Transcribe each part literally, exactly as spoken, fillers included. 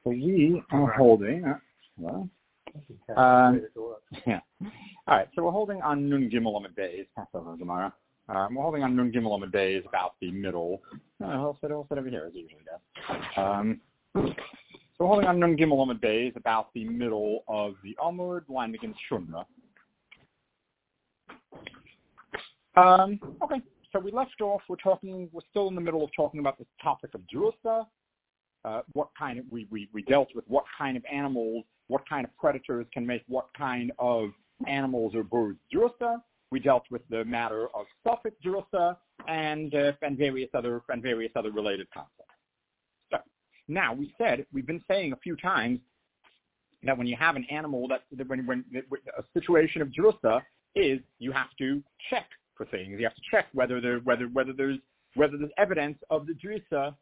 So we are holding, uh, well, um, yeah. All right, so we're holding on Nun Gimel Amud Beis, Passover Gemara. Um, we're holding on Nun Gimel Amud Beis about the middle. Oh, I'll sit, I'll sit over here as usually does. Um, so we're holding on Nun Gimel Amud Beis about the middle of the Amud, line begins Shunra. Um, okay, so we left off, we're talking, we're still in the middle of talking about this topic of Jerusa. Uh, what kind of, we, we, we dealt with what kind of animals, what kind of predators can make what kind of animals or birds Jerusa. We dealt with the matter of suffix Jerusa and, uh, and various other, and various other related concepts. So, now we said, we've been saying a few times that when you have an animal that, when, when, a situation of Jerusa is you have to check for things. You have to check whether there, whether, whether there's, whether there's evidence of the Jerusa,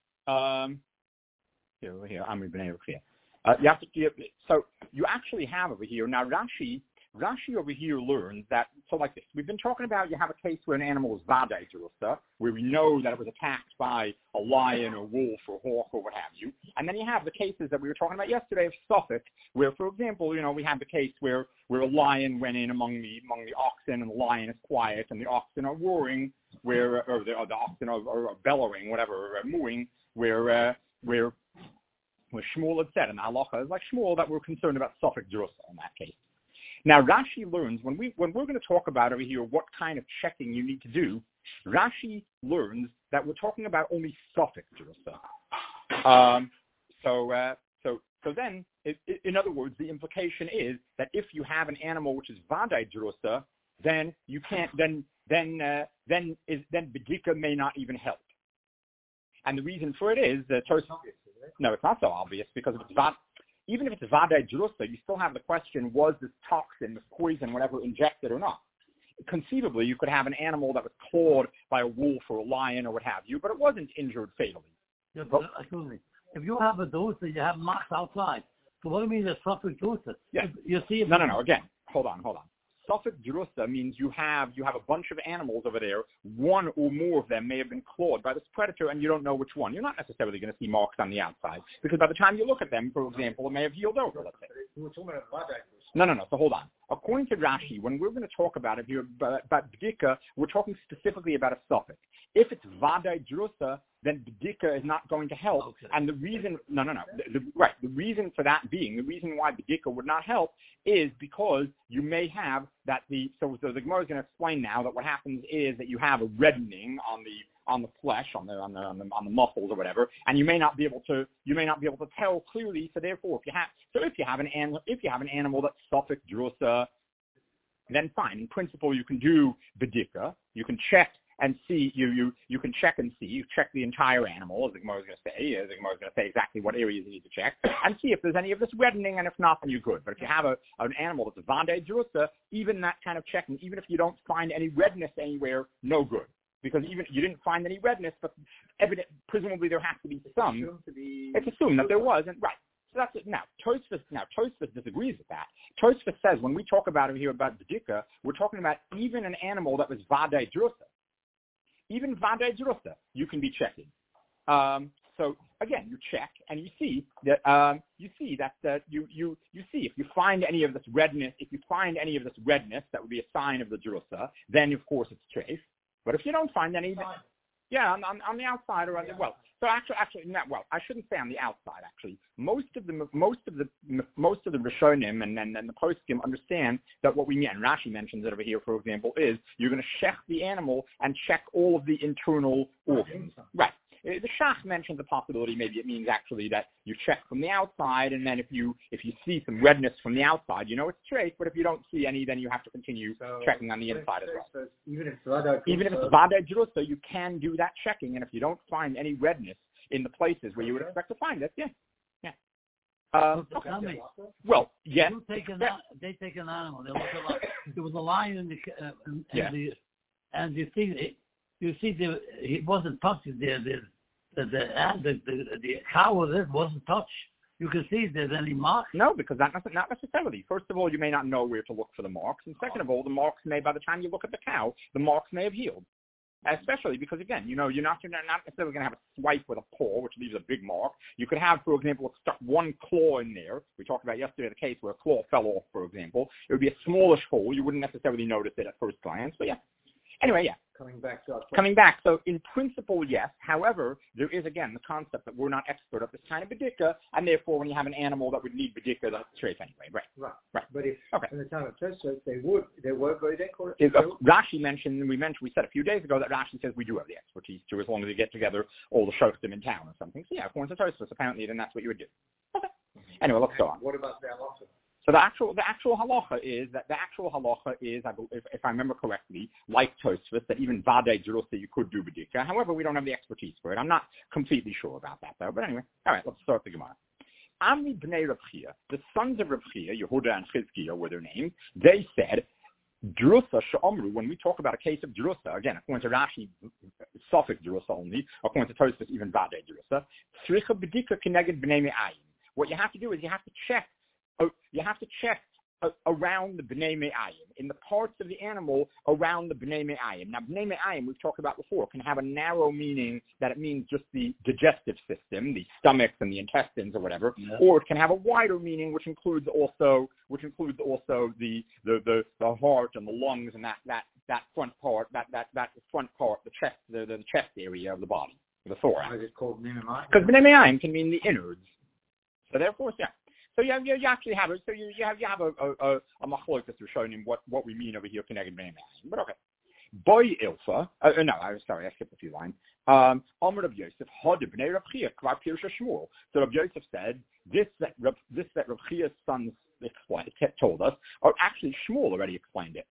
um, Here, over here, I'm even able here. Uh, you have to, you, so you actually have over here, now Rashi, Rashi over here learns that, so like this, we've been talking about you have a case where an animal is Vadai Jerusa, where we know that it was attacked by a lion or wolf or hawk or what have you. And then you have the cases that we were talking about yesterday of Suffolk, where, for example, you know, we have the case where, where a lion went in among the, among the oxen and the lion is quiet and the oxen are roaring, where, or the, or the oxen are, are bellowing, whatever, or mooing, where, uh, where, where Shmuel had said, and halacha is like Shmuel, that we're concerned about suffix Jerusa in that case. Now, Rashi learns, when, we, when we're going to talk about over here what kind of checking you need to do, Rashi learns that we're talking about only suffix Jerusa. Um, so, uh, so, so then, it, it, in other words, the implication is that if you have an animal which is Vadai Jerusa, then you can't, then, then, uh, then, is, then Bedika may not even help. And the reason for it is that Tos- no, it's not so obvious because if it's va- even if it's Vadai Jerusa, you still have the question: was this toxin, this poison, whatever, injected or not? Conceivably, you could have an animal that was clawed by a wolf or a lion or what have you, but it wasn't injured fatally. Yeah, but, uh, excuse me. If you have a dosa, you have marks outside. So what do you mean there's suffix dosa? Yeah. You see? No, no, no. Again, hold on, hold on. Suffix Jerusa means you have you have a bunch of animals over there. One or more of them may have been clawed by this predator, and you don't know which one. You're not necessarily going to see marks on the outside because by the time you look at them, for example, it may have healed over. Let's say. No, no, no. So hold on. According to Rashi, when we're going to talk about it here about Bdika, we're talking specifically about a suffix. If it's Vadai Jerusa, then Bdika is not going to help. Okay. And the reason, no, no, no, the, the, right, the reason for that being, the reason why Bdika would not help is because you may have that the, so, so the Gemara is going to explain now that what happens is that you have a reddening on the, on the flesh, on the, on the, on the, on the muscles or whatever, and you may not be able to, you may not be able to tell clearly, so therefore if you have, so if you have an animal, if you have an animal that's suffix Jerusa, then fine. In principle, you can do Bdika, you can check and see, you, you, you can check and see, you check the entire animal, as the Gemara is going to say, as the Gemara is going to say exactly what areas you need to check, and see if there's any of this reddening, and if not, then you're good. But if you have a, an animal that's a Vadai Jerusa, even that kind of checking, even if you don't find any redness anywhere, no good. Because even you didn't find any redness, but evident, presumably there has to be some. It's assumed, to be it's assumed that there was, and right. So that's it. Now, Tosfos, now, Tosfos disagrees with that. Tosfos says when we talk about it here about Bdika, we're talking about even an animal that was Vadai Jerusa. Even Vadai Jerusa, you can be checking. Um, so again, you check and you see that um, you see that uh, you you you see if you find any of this redness, if you find any of this redness, that would be a sign of the Jerusa. Then of course it's trace. But if you don't find any, yeah, on, on, on the outside or on the, well, so actually, actually, not well. I shouldn't say on the outside. Actually, most of the most of the most of the Rishonim and and, and the poskim understand that what we mean. And Rashi mentions it over here, for example, is you're going to check the animal and check all of the internal organs. Right. The Shach mentions the possibility. Maybe it means actually that you check from the outside, and then if you if you see some redness from the outside, you know it's straight. But if you don't see any, then you have to continue so checking on the inside as well. Even if it's Vadai even if it's Vadai Jerusa, you can do that checking, and if you don't find any redness in the places where you would expect to find it, yeah, yeah. Um, okay. Me, well, yes. You take an, they take an animal. They look at like, there was a lion in the uh, and, yeah. the, and you see it. You see, the, it wasn't touched. The the the the, the, the, the cow of it wasn't touched. You can see if there's any marks. No, because that not necessarily. First of all, you may not know where to look for the marks, and second of all, the marks may, by the time you look at the cow, the marks may have healed. Especially because, again, you know, you're not, you're not necessarily going to have a swipe with a paw, which leaves a big mark. You could have, for example, stuck one claw in there. We talked about yesterday the case where a claw fell off, for example. It would be a smallish hole. You wouldn't necessarily notice it at first glance. But, yeah. Anyway, yeah. Coming back to our Coming back. So, in principle, yes. However, there is, again, the concept that we're not expert at this kind of bedika, and therefore, when you have an animal that would need bedika, that's straight anyway. Right. Right. Right. But if okay. in the time of Tosfos, they would, they were Boydek or Is, uh, Rashi mentioned, we mentioned, we said a few days ago that Rashi says we do have the expertise to, as long as we get together all the shoftim in town or something. So, yeah, according to Tosfos, apparently, then that's what you would do. Okay. Anyway, let's go on. What about the halacha? So the actual the actual halacha is that the actual halacha is, I believe, if, if I remember correctly, like Tosfos, that even vadei jerusa you could do bedika. However, we don't have the expertise for it. I'm not completely sure about that though. But anyway, all right, let's start the Gemara. Amri bnei Rav Chia, the sons of Rav Chia, Yehuda and Chizkiah were their names. They said, Jerusa she'omru. When we talk about a case of Jerusa, again, according to Rashi, suffix Jerusa only. According to Tosfos, even vadei jerusa. Tzricha bedika keneged bnei me'ayim. What you have to do is you have to check. Oh, you have to check uh, around the Bnei Me'ayim, in the parts of the animal around the Bnei Me'ayim. Now, Bnei Me'ayim, we've talked about before, can have a narrow meaning that it means just the digestive system, the stomachs and the intestines or whatever, yeah. Or it can have a wider meaning, which includes also which includes also the the, the, the heart and the lungs and that, that, that front part, that, that, that front part, the chest, the, the chest area of the body, the thorax. Why is it called Bnei Me'ayim? Because Bnei Me'ayim can mean the innards. So therefore, yeah. So you, have, you, you actually have it. So you, you have you have a a, a, a machlokas to showing him what, what we mean over here connected bnei me'ayim. But okay, boy ilfa. Uh, no, I was sorry, I skipped a few lines. Um, Amar Rav Yosef had bnei Rav Chia kvar pirsha Shmuel. So Rav Yosef said this that Rav, this that Rav Chia's sons explained, told us, or actually Shmuel already explained it.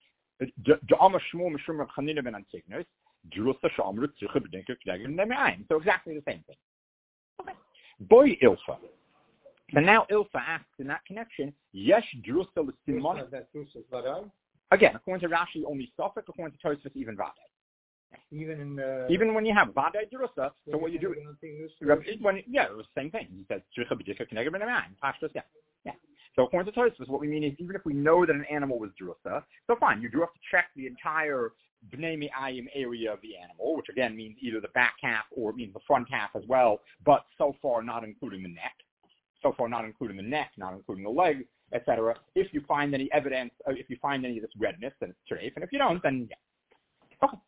Amar Shmuel mishum Rav Chanina ben Antignos Jerusa she'amru tzricha b'dinka connected bnei me'ayim. So exactly the same thing. Okay, boy ilfa. So now Ilfa asks in that connection, Yesh Jerusa l'simon. Again, according to Rashi, only Suffolk. According to Tosfos, even Vadei. Even in the... Even when you have Vadei Jerusa, so what you do... When, yeah, it was the same thing. He says, Tzricha b'dika k'neged b'nei me'ayim. Pashtus, yeah. Yeah. So according to Tosfos, what we mean is, even if we know that an animal was Jerusa, so fine, you do have to check the entire Bnei Me'ayim area of the animal, which again means either the back half or it means the front half as well, but so far not including the neck. So far, not including the neck, not including the legs, et cetera. If you find any evidence, uh, if you find any of this redness, then it's treif, and if you don't, then yeah. Okay.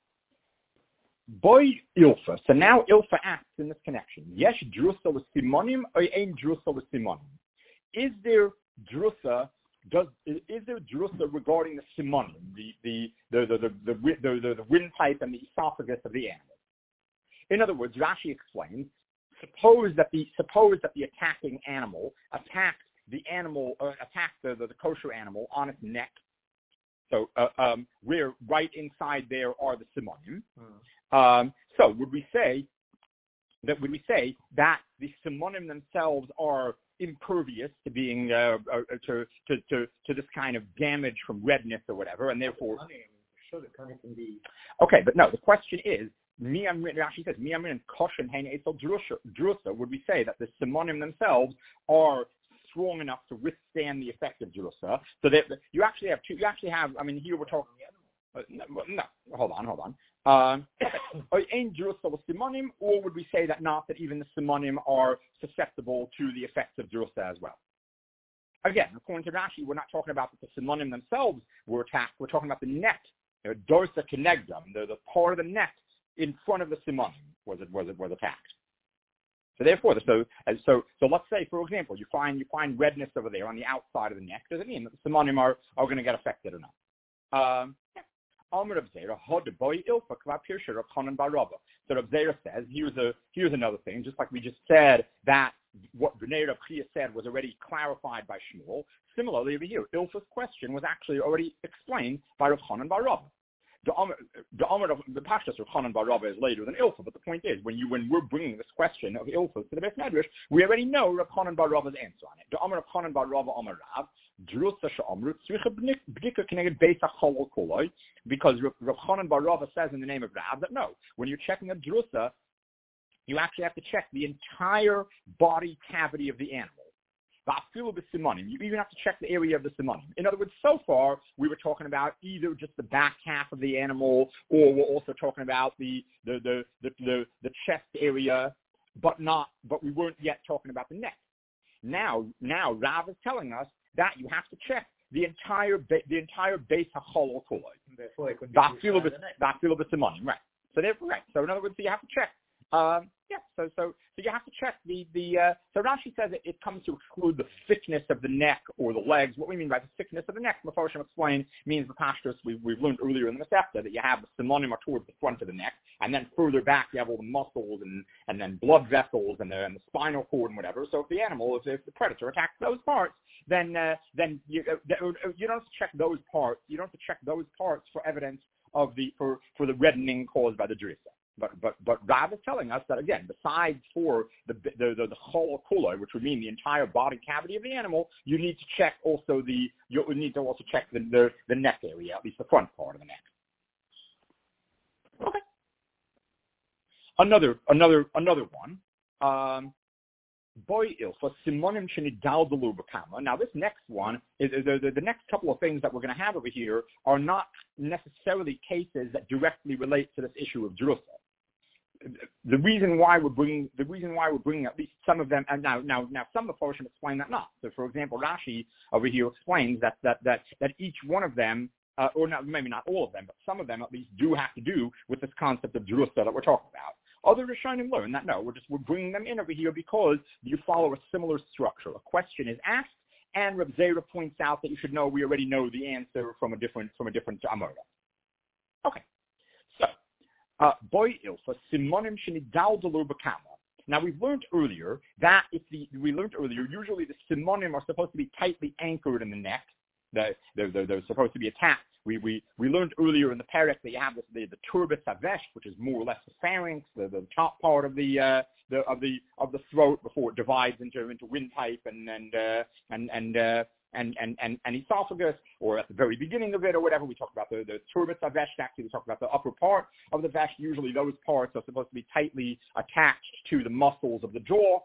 Boy Ilfa. So now Ilfa asks in this connection: Yesh Jerusa l'simonim or ain Jerusa l'simonim? Is there Jerusa? Does is there Jerusa regarding the simonim, the the the the the, the, the, the, the windpipe and the esophagus of the animal? In other words, Rashi explains. Suppose that the suppose that the attacking animal attacked the animal uh, attacked the, the, the kosher animal on its neck. So uh, um, where right inside there are the simonim. Mm. Um, so would we say that would we say that the simonim themselves are impervious to being uh, uh, to, to to to this kind of damage from redness or whatever, and therefore sure the kind can be okay. But no, the question is. Rashi says, "Miyamin and koshen hein etzel Jerusa." Would we say that the simonim themselves are strong enough to withstand the effect of Jerusa? So that you actually have two. You actually have. I mean, here we're talking. Uh, no, no, hold on, hold on. Um, in Jerusa with simonim, or would we say that not that even the simonim are susceptible to the effects of Jerusa as well? Again, according to Rashi, we're not talking about that the simonim themselves were attacked. We're talking about the neck, you know, dorsa kenegdam, the the part of the neck. In front of the simonim was it was it was attacked. So therefore, so so so let's say, for example, you find you find redness over there on the outside of the neck. Does it mean that the simonim are, are going to get affected or not? Um, Amr of Zera, Hod boy ilfa kvar pirsha Rav Chanan bar Rava. So Rav Zera says, here's a here's another thing. Just like we just said that what Bnei Rav Chia said was already clarified by Shmuel. Similarly, over here, Ilfa's question was actually already explained by Rav Chanan bar Rava. The Amr, the Amr of the Pashtus of Chanan bar Rava is later than Ilfa, but the point is, when you when we're bringing this question of Ilfa to the Beis Medrash, we already know Rav Chanan bar Rava's answer on it. The Amr of Chanan bar Rava Amar Rav, Jerusa she'amru tzricha b'dika k'neged beis hacholol koloi, because Rav Chanan bar Rava says in the name of Rav that no, when you're checking a Jerusa, you actually have to check the entire body cavity of the animal. Vafilu b'simonim. You even have to check the area of the simonim. In other words, so far we were talking about either just the back half of the animal, or we're also talking about the the the the, the, the chest area, but not. But we weren't yet talking about the neck. Now, now Rav is telling us that you have to check the entire ba- the entire base hacholol kuloi. Therefore, it could be Vafilu b'simonim. Right. So therefore, right. So in other words, you have to check. Um, yeah, so so so you have to check the the. Uh, so Rashi says it, it comes to exclude the thickness of the neck or the legs. What we mean by the thickness of the neck, Mefarshim explained, means the pashtus we've we've learned earlier in the Masechta that you have the simonim are towards the front of the neck, and then further back you have all the muscles and and then blood vessels and the and the spinal cord and whatever. So if the animal, if, if the predator attacks those parts, then uh, then you uh, you don't have to check those parts. You don't have to check those parts for evidence of the for for the reddening caused by the drisa. But but but Rav is telling us that again, besides for the the the, the chol kuloi, which would mean the entire body cavity of the animal, you need to check also the you need to also check the, the the neck area, at least the front part of the neck. Okay. Another another another one. Um, Boy ilfa simonim shenidal delu b'kama. Now this next one is the, the the next couple of things that we're going to have over here are not necessarily cases that directly relate to this issue of Jerusalem. The reason why we're bringing the reason why we're bringing at least some of them, and now now now some of the Phoshim explain that not. So for example, Rashi over here explains that that that that each one of them, uh, or not maybe not all of them, but some of them at least do have to do with this concept of Jerusalem that we're talking about. Other Rishonim learn that no, we're just we're bringing them in over here because you follow a similar structure. A question is asked, and Reb Zera points out that you should know we already know the answer from a different from a different Amora. Okay, so boy ilfa simonim shenidal delur b'kama. Now we've learned earlier that if the we learned earlier usually the simonim are supposed to be tightly anchored in the neck. They're, they're, they're supposed to be attached. We, we, we learned earlier in the parak that you have this, the, the turbis havesh, which is more or less the pharynx, the, the top part of the, uh, the of the of the throat before it divides into into windpipe and and uh, and and, uh, and and and and esophagus, or at the very beginning of it, or whatever. We talk about the the turbis havesh. Actually, we talk about the upper part of the vesh. Usually, those parts are supposed to be tightly attached to the muscles of the jaw.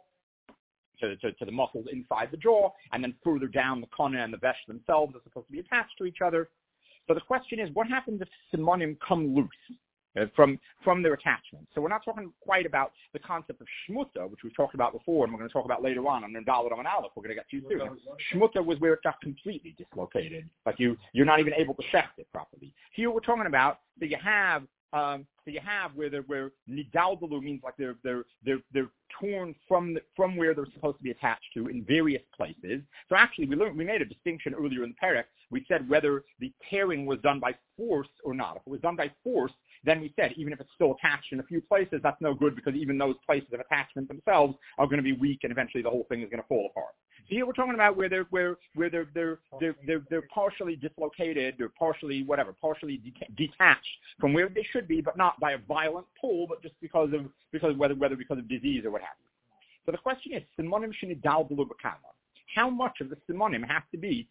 To, to, to the muscles inside the jaw, and then further down the kana and the vesh themselves are supposed to be attached to each other. So the question is, what happens if simonim come loose uh, from from their attachment? So we're not talking quite about the concept of shmuta, which we've talked about before, and we're going to talk about later on on Dalet Amud Aleph. We're going to get to soon. Shmuta was where it got completely dislocated, like you you're not even able to shecht it properly. Here we're talking about that you have. Um, so you have where they're, where nidaldalu means like they're they're they're they're torn from the, from where they're supposed to be attached to in various places. So actually, we learned we made a distinction earlier in the parak. We said whether the tearing was done by force or not. If it was done by force, then we said even if it's still attached in a few places, that's no good because even those places of attachment themselves are going to be weak, and eventually the whole thing is going to fall apart. So here we're talking about where they're where where they're they're they're they're, they're partially dislocated, or partially whatever, partially de- detached from where they should be, but not by a violent pull, but just because of because whether whether because of disease or what have you. So the question is, simonim shenidal delur b'kama. How much of the simonim has to be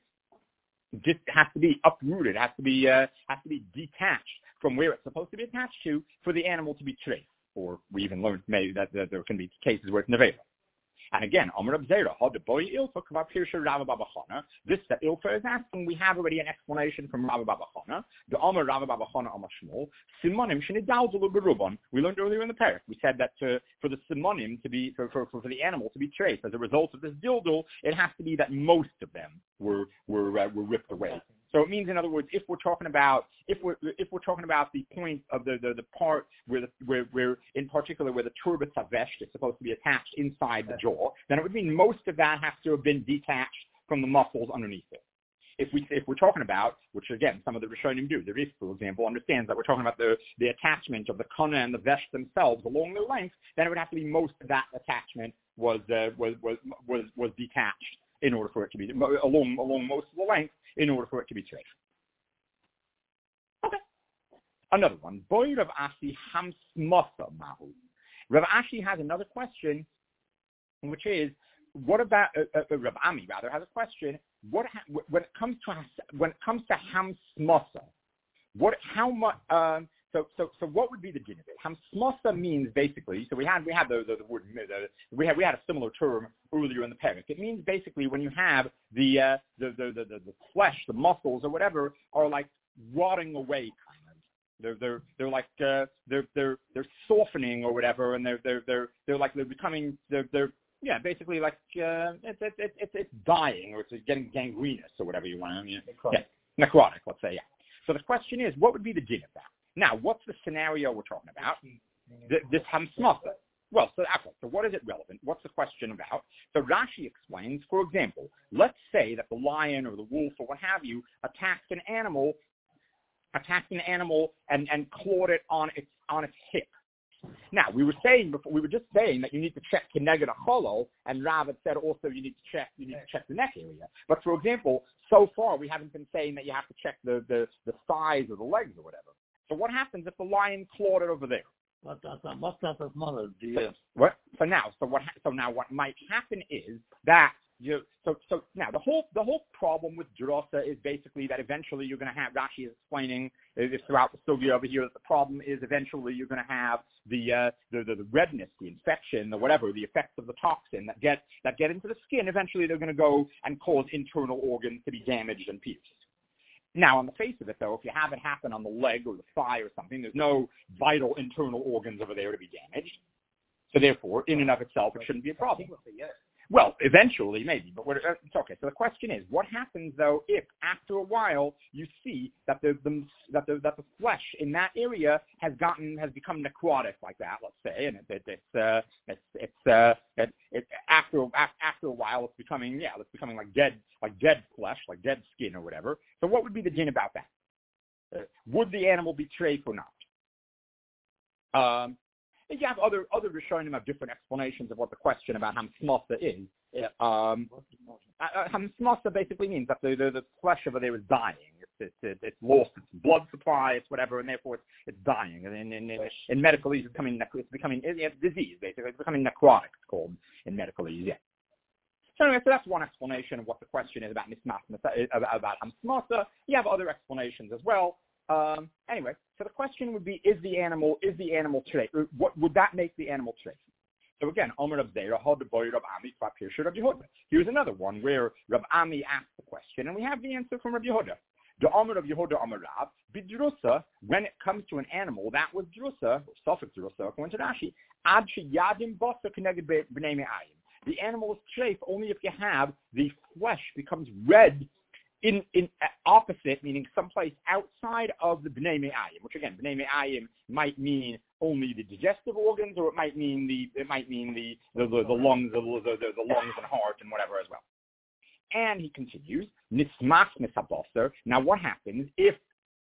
just has to be uprooted, has to be uh, has to be detached from where it's supposed to be attached to for the animal to be treif? Or we even learned maybe that, that there can be cases where it's nevela. And again, Amar Zera, how the boy ilfa kavav pirsha Rabba Baba Chana. This that ilfa is asking. We have already an explanation from Rabba Baba Chana. The Amar Rabba Baba Chana Amar Shmuel simonim shenidal delur b'ruban. We learned earlier in the parak. We said that to, for the simonim to be for, for, for the animal to be treif as a result of this dildul, it has to be that most of them were were uh, were ripped away. So it means, in other words, if we're talking about if we're if we're talking about the point of the, the, the part where the where, where in particular where the turbis havesh is supposed to be attached inside the jaw, then it would mean most of that has to have been detached from the muscles underneath it. If we if we're talking about, which again some of the Rishonim do, the Rif, for example, understands that we're talking about the, the attachment of the kana and the vesh themselves along their length, then it would have to be most of that attachment was uh, was, was was was detached in order for it to be along along most of the length. In order for it to be treif. Okay. Another one. Boy Rav Ashi hamsmasa mahu. Rav Ashi has another question, which is, what about uh, uh, Rav Ami rather has a question. What ha- when it comes to when it comes to hamsmasa, what how much um, so so so what would be the din of it? Hamsmosa means basically. So we had we had the the, the word the, we had we had a similar term earlier in the parak. It means basically when you have the uh, the, the the the the flesh, the muscles or whatever are like rotting away, kind of. They're they're they're like uh, they're they're they're softening or whatever, and they're they're they're they're like they're becoming they're they're yeah basically like uh, it's it's it's it's dying or it's getting gangrenous or whatever you want. I mean, necrotic. Yeah, necrotic. Let's say yeah. So the question is, what would be the din of that? Now, what's the scenario we're talking about? The, this hamsmasa. Well, so okay, so what is it relevant? What's the question about? So Rashi explains, for example, let's say that the lion or the wolf or what have you attacked an animal, attacked an animal and, and clawed it on its on its hip. Now, we were saying before, we were just saying that you need to check Keneged Acholol, and Rav had said also you need to check you need to check the neck area. But for example, so far we haven't been saying that you have to check the, the, the thighs or the legs or whatever. So what happens if the lion clawed it over there? What's that? What's that? Mother? So, what? So now, so what? So now, what might happen is that you. So so now the whole the whole problem with Drasa is basically that eventually you're going to have. Rashi is explaining is throughout the sugya over here that the problem is eventually you're going to have the, uh, the the the redness, the infection, the whatever, the effects of the toxin that get that get into the skin. Eventually they're going to go and cause internal organs to be damaged and pierced. Now, on the face of it, though, if you have it happen on the leg or the thigh or something, there's no vital internal organs over there to be damaged. So therefore, in and of itself, it shouldn't be a problem. Well, eventually, maybe, but we're, it's okay. So the question is, what happens, though, if after a while you see that the, the that the that the flesh in that area has gotten has become necrotic like that, let's say, and it, it, it's uh, it's it's uh, it, it, after after a while it's becoming yeah, it's becoming like dead like dead flesh, like dead skin or whatever. So what would be the din about that? Uh, would the animal be treif or not? Um, And you have other other Rishonim have different explanations of what the question about hamsmasa is. Um, uh, hamsmasa basically means that the, the, the flesh over there is dying. It's it's, it's lost its blood supply, it's whatever, and therefore it's, it's dying. And in, in, in, in medical use, it's becoming it's becoming it's disease basically. It's becoming necrotic. It's called in medical use. Yeah. So anyway, so that's one explanation of what the question is about mismasa, about, about hamsmasa. You have other explanations as well. Um, anyway, so the question would be: Is the animal is the animal treif? What would that make the animal treif? So again, Omer Rav Zera, Hod Boy Rav Ami, Pirsha Rav Yehuda. Here's another one where Rav Ami asked the question, and we have the answer from Rav Yehuda. The Omer of Yehuda Omer Rav bidrusa. When it comes to an animal, that was drusa, or suffix drusa, according to Rashi. Ad sheyadim basa keneged b'nei me'ayim. The animal is treif only if you have the flesh becomes red. In, in uh, opposite, meaning someplace outside of the B'nai Me'ayim, which again, B'nai Me'ayim might mean only the digestive organs, or it might mean the it might mean the the, the, the lungs, the, the, the, the lungs and heart and whatever as well. And he continues, Nismas Misaboser. Now, what happens if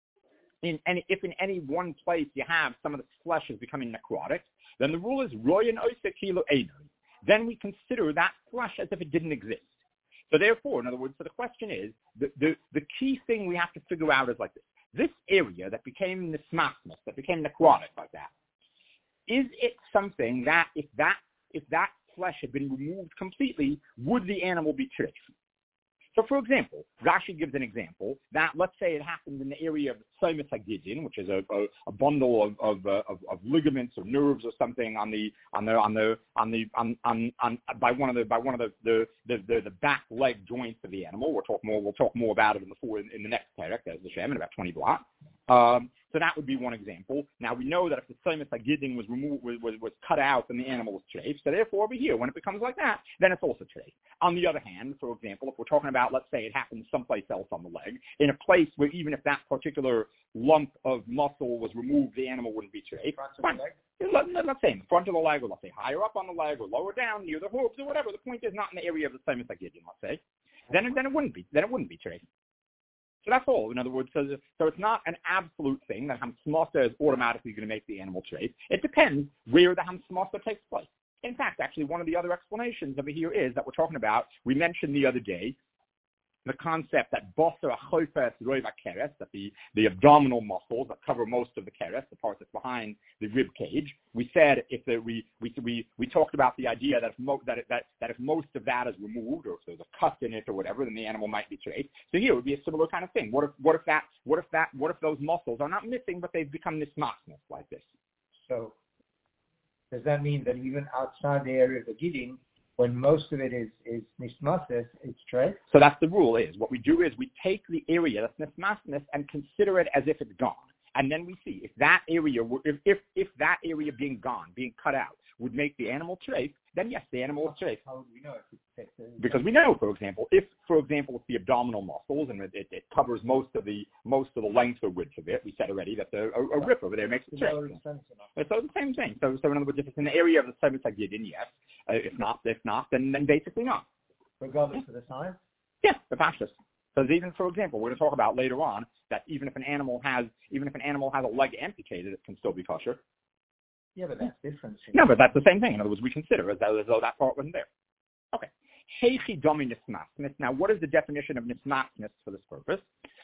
in any if in any one place you have some of the flesh is becoming necrotic? Then the rule is Royan Oisek Kilo Einoi. Then we consider that flesh as if it didn't exist. So therefore, in other words, so the question is, the, the, the key thing we have to figure out is like this. This area that became nismasmas, that became necrotic like that, is it something that if that if that flesh had been removed completely, would the animal be treif? So, for example, Rashi gives an example that, let's say it happened in the area of Soimus Hagidin, which is a, a, a bundle of, of, uh, of, of ligaments or nerves or something on the on the on the on the on, on, on by one of the by one of the the, the, the, the back leg joints of the animal. We'll talk more. We'll talk more about it in the four, in, in the next parak, as the Shem, in about twenty blocks. Um, so that would be one example. Now we know that if the Soimus Hagidin was removed, was, was was cut out, then the animal was treif. So therefore, over here, when it becomes like that, then it's also treif. On the other hand, for example, if we're talking about, let's say it happens someplace else on the leg, in a place where even if that particular lump of muscle was removed, the animal wouldn't be treif. Fine. Let's say in the front of the leg, or let's say higher up on the leg, or lower down near the hooves, or whatever. The point is not in the area of the Soimus Hagidin, let's say. Then then it wouldn't be. Then it wouldn't be treif. So that's all. In other words, so, so it's not an absolute thing that hamsmasa is automatically going to make the animal treif. It depends where the hamsmasa takes place. In fact, actually, one of the other explanations over here is that we're talking about, we mentioned the other day, the concept that boser achoifes roiva keres, that the, the abdominal muscles that cover most of the keres, the part that's behind the rib cage, we said if the, we, we we we talked about the idea that if mo, that, it, that that if most of that is removed, or if there's a cut in it or whatever, then the animal might be traced. So here would be a similar kind of thing. What if what if that what if that what if those muscles are not missing, but they've become nismasness like this? So does that mean that even outside the area of the gidding, when most of it is, is nismasnes, it's traced? So that's the rule is, what we do is we take the area that's nismasnes and consider it as if it's gone. And then we see if that area, if, if, if that area being gone, being cut out, would make the animal trace, then yes, the animal is trace. How would we know if it's traced? Because we know, for example, if, for example, it's the abdominal muscles and it, it, it covers most of the most of the length or width of it, we said already that the, a, a rip over there makes it trace. So it's the same thing. So, so in other words, if it's in the area of the Semitagidin, yes. Uh, if not, if not, then, then basically not. Regardless of the size? Yeah, the fascist. Because even, for example, we're going to talk about later on that even if an animal has, even if an animal has a leg amputated, it can still be kosher. Yeah, but that's different. No, but that's the same thing. In other words, we consider as though, as though that part wasn't there. Okay. Heichi domi nismasness. Now, what is the definition of nismasness for this purpose?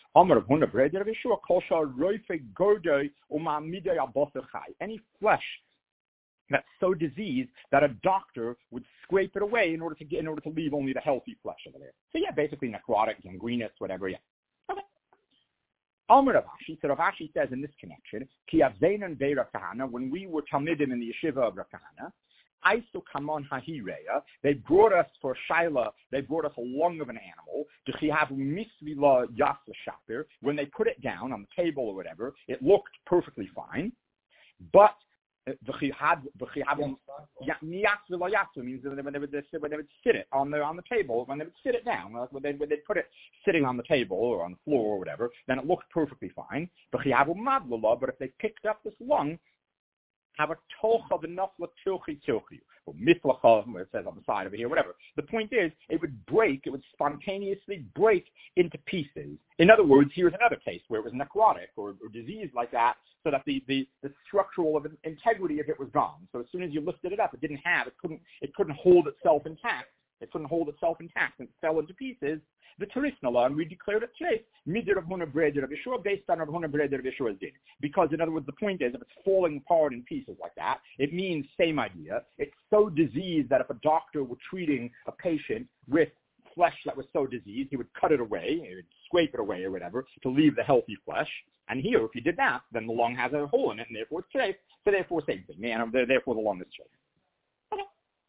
Any flesh that's so diseased that a doctor would scrape it away in order to get, in order to leave only the healthy flesh over there. So yeah, basically necrotic, gangrenous, whatever. Yeah. Okay. Amar Rav Ashi, so Rav Ashi says in this connection, Ki avzeinan vei Rav Kahana, when we were talmidim in the yeshiva of Rav Kahana, Aisu kamon hahireya, they brought us for shaila, they brought us a lung of an animal, d'chihavu misvila yasa shapir, when they put it down on the table or whatever, it looked perfectly fine, but the chihad, the chihad, means that when they would when they would sit it on the on the table, when they would sit it down, when they when they put it sitting on the table or on the floor or whatever, then it looked perfectly fine. But if they picked up this lung, have a tocha v'nafla tilchi tilchi, or mislacha, where it says on the side over here, whatever. The point is, it would break, it would spontaneously break into pieces. In other words, here's another case where it was necrotic or, or diseased like that, so that the, the, the structural of integrity of it was gone. So as soon as you lifted it up, it didn't have, it couldn't, it couldn't hold itself intact. It couldn't hold itself intact and it fell into pieces. The Terisna law, and we declared it today, Midir of Huna Breder of Yeshua, based on Rav Huna Breder of Yeshua's din. Because, in other words, the point is, if it's falling apart in pieces like that, it means same idea. It's so diseased that if a doctor were treating a patient with flesh that was so diseased, he would cut it away, he would scrape it away or whatever, to leave the healthy flesh. And here, if you did that, then the lung has a hole in it, and therefore it's safe. So therefore, same thing. Man, therefore the lung is safe. Okay.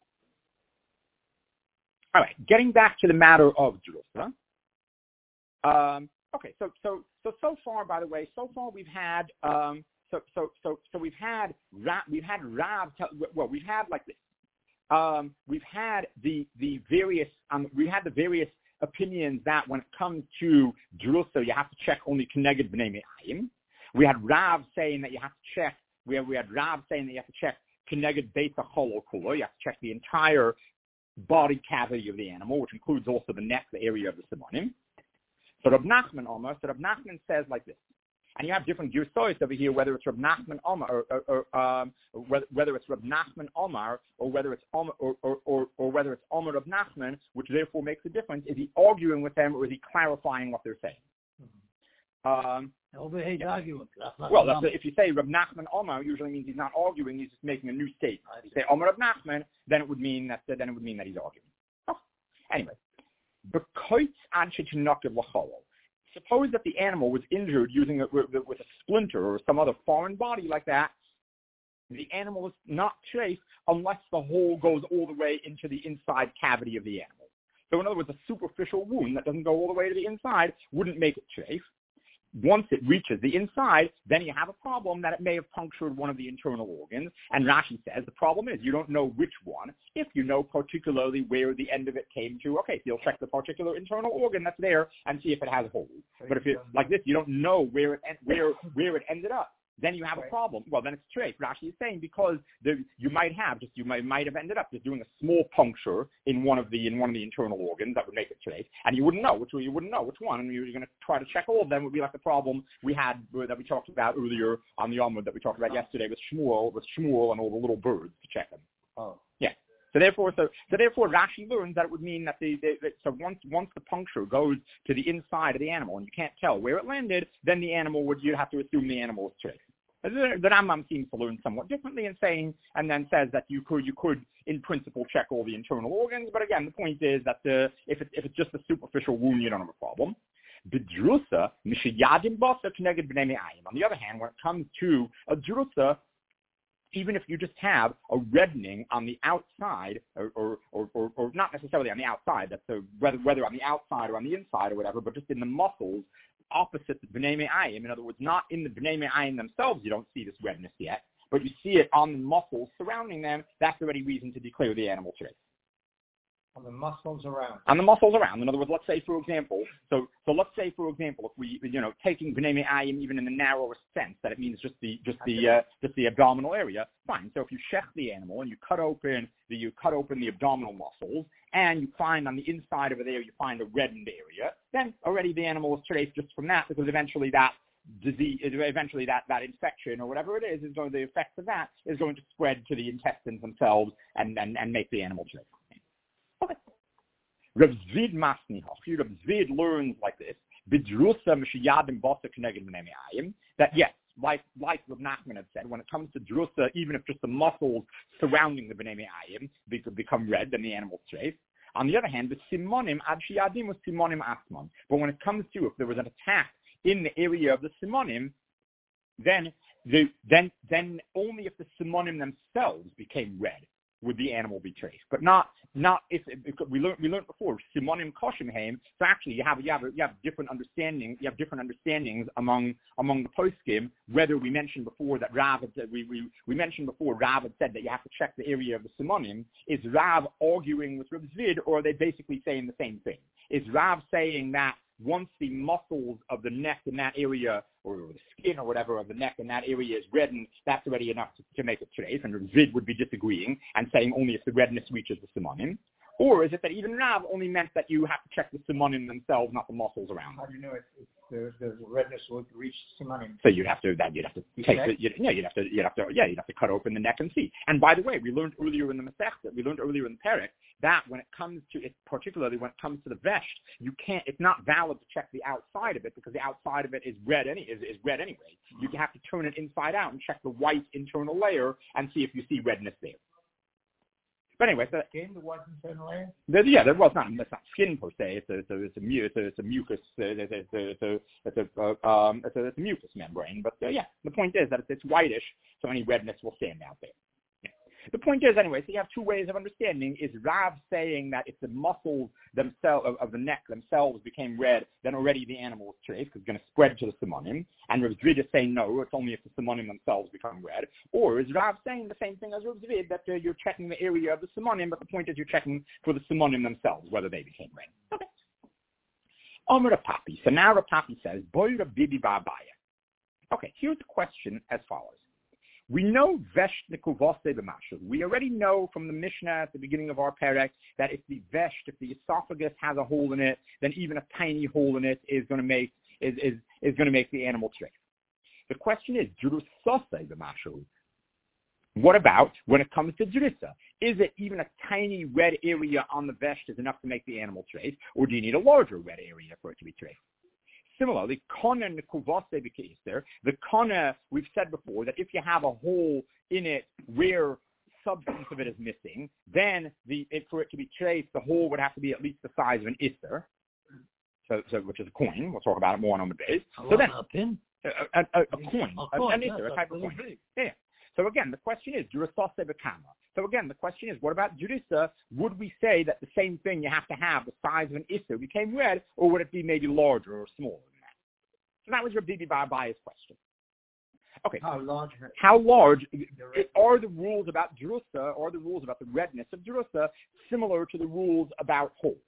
All right, getting back to the matter of Jerusalem. Um, okay, so so so so far, by the way, so far we've had um, so so so so we've had we've had Rav. Well, we've had like this. Um, we've had the the various um, we had the various opinions that when it comes to Jerusalem, you have to check only Keneged B'nai Me'ayim. We had Rav saying that you have to check. We have, we had Rav saying that you have to check Keneged Beit HaCholol Kulo. You have to check the entire body cavity of the animal, which includes also the neck, the area of the Simonim. So Rav Nachman Omar, so Rav Nachman says like this, and you have different Gersois over here, whether it's Rav Nachman Omar, or, or, or um, whether, whether it's Rav Nachman Omar, or whether it's Omar, or, or, or, or whether it's Omar Rav Nachman, which therefore makes a difference. Is he arguing with them, or is he clarifying what they're saying? Mm-hmm. Um, Over here, he's arguing. That's well, that's a, if you say Rav Nachman Omar, usually means he's not arguing; he's just making a new statement. If you say Omar Rav Nachman, then it would mean that then it would mean that he's arguing. Oh. Anyway. Suppose that the animal was injured using a, with a splinter or some other foreign body like that. The animal is not safe unless the hole goes all the way into the inside cavity of the animal. So in other words, a superficial wound that doesn't go all the way to the inside wouldn't make it safe. Once it reaches the inside, then you have a problem that it may have punctured one of the internal organs. And Rashi says the problem is you don't know which one. If you know particularly where the end of it came to, okay, so you'll check the particular internal organ that's there and see if it has a hole. But if it's like this, you don't know where it where where it ended up. Then you have a problem. Well, then it's trace. Rashi is saying because there, you might have just you might might have ended up just doing a small puncture in one of the in one of the internal organs that would make it trace, and you wouldn't know which you wouldn't know which one, and you're going to try to check all of them. Would be like the problem we had that we talked about earlier on the Amud that we talked about yesterday with Shmuel with Shmuel and all the little birds to check them. Oh, yeah. So therefore, so, so therefore, Rashi learns that it would mean that the, the, the so once once the puncture goes to the inside of the animal and you can't tell where it landed, then the animal would you'd have to assume the animal is trace. The, the Rambam seems to learn somewhat differently in saying, and then says that you could you could in principle check all the internal organs, but again, the point is that the, if it, if it's just a superficial wound, you don't have a problem. B'drusa mishayadim basa connected b'nei me'ayim. On the other hand, when it comes to a drusa, even if you just have a reddening on the outside, or, or, or, or, or not necessarily on the outside, that's a, whether, whether on the outside or on the inside or whatever, but just in the muscles opposite the b'nei me'ayim, in other words, not in the b'nei me'ayim themselves, you don't see this redness yet, but you see it on the muscles surrounding them, that's already reason to declare the animal trace. On the muscles around. On the muscles around. In other words, let's say, for example, so so let's say, for example, if we, you know, taking b'nei me'ayim even in the narrowest sense, that it means just the just the uh, just the abdominal area. Fine. So if you shech the animal and you cut open the you cut open the abdominal muscles and you find on the inside over there you find a reddened area, then already the animal is traced just from that, because eventually that disease, eventually that, that infection or whatever it is, is going the effects of that is going to spread to the intestines themselves and and, and make the animal traced. Okay. Rav Zvid Masnihoch. Here Rav Zvid learns like this. B'drusa m'shayadim basa connected b'nei me'ayim. That yes, like like Rav Nachman had said, when it comes to drusa, even if just the muscles surrounding the b'nei me'ayim become red, then the animal's trace. On the other hand, the simonim ad shayadim was simonim asmon. But when it comes to if there was an attack in the area of the simonim, then the then then only if the simonim themselves became red would the animal be traced, but not not if, if we learned we learned before simonim koshim haim. So actually, you have you have you have different understandings. You have different understandings among among the poskim. Whether we mentioned before that Rav had, we we we mentioned before Rav had said that you have to check the area of the simonim. Is Rav arguing with Rav Zvid, or are they basically saying the same thing? Is Rav saying that once the muscles of the neck in that area, or the skin or whatever of the neck in that area is reddened, that's already enough to, to make it trace, and Zid would be disagreeing and saying only if the redness reaches the simonim? Or is it that even Rav only meant that you have to check the simonim themselves, not the muscles around them? How do you know if, if the, the redness would reach simonim? So you'd have to that you'd have to you take the, you'd, yeah you'd have to you'd have to yeah you'd have to cut open the neck and see. And by the way, we learned earlier in the Masechta, we learned earlier in the Perek that when it comes to it, particularly when it comes to the vesh, you can't. It's not valid to check the outside of it because the outside of it is red any is, is red anyway. You have to turn it inside out and check the white internal layer and see if you see redness there. But anyway, so skin, the white internal layer. The, yeah, there was not. It's not skin per se. It's a, it's a, it's a, it's a, it's a mucus. Uh, it's a, it's a, it's a, uh, um, it's a, it's a mucus membrane. But uh, yeah, the point is that it's, it's whitish, so any redness will stand out there. Yeah. The point is, anyway, so you have two ways of understanding. Is Rav saying that if the muscles themselves of, of the neck themselves became red, then already the animal is traced because it's going to spread to the simonim? And Rav Zvid is saying no, it's only if the simonim themselves become red. Or is Rav saying the same thing as Rav Zvid, that uh, you're checking the area of the simonim, but the point is you're checking for the simonim themselves, whether they became red? Okay. Omer Papi. So now Rav Papi says, Boy Rav Bibi Ba'abaya. Okay, here's the question as follows. We know vesh nekuvase b'mashu. We already know from the Mishnah at the beginning of our perek that if the vesh, if the esophagus has a hole in it, then even a tiny hole in it is going to make is is, is going to make the animal trace. The question is, drusase b'mashu. What about when it comes to drusa? Is it even a tiny red area on the vesh is enough to make the animal trace, or do you need a larger red area for it to be traced? Similarly, kona nekuvase b'keiser, the kona, we've said before that if you have a hole in it where substance of it is missing, then the it, for it to be traced, the hole would have to be at least the size of an iser, so, so which is a coin. We'll talk about it more on the days. So then, a pin, a, a, a, a coin, a, coin, an iser, a type of coin. Yeah. So again, the question is, Jurasase Bekama. So again, the question is, what about Jurisa? Would we say that the same thing you have to have, the size of an Issa, became red, or would it be maybe larger or smaller than that? So that was Rabbi Bibi Ba'abaya's question. Okay. How large? How large are the rules about Jurisa, or the rules about the redness of Jurisa, similar to the rules about holes?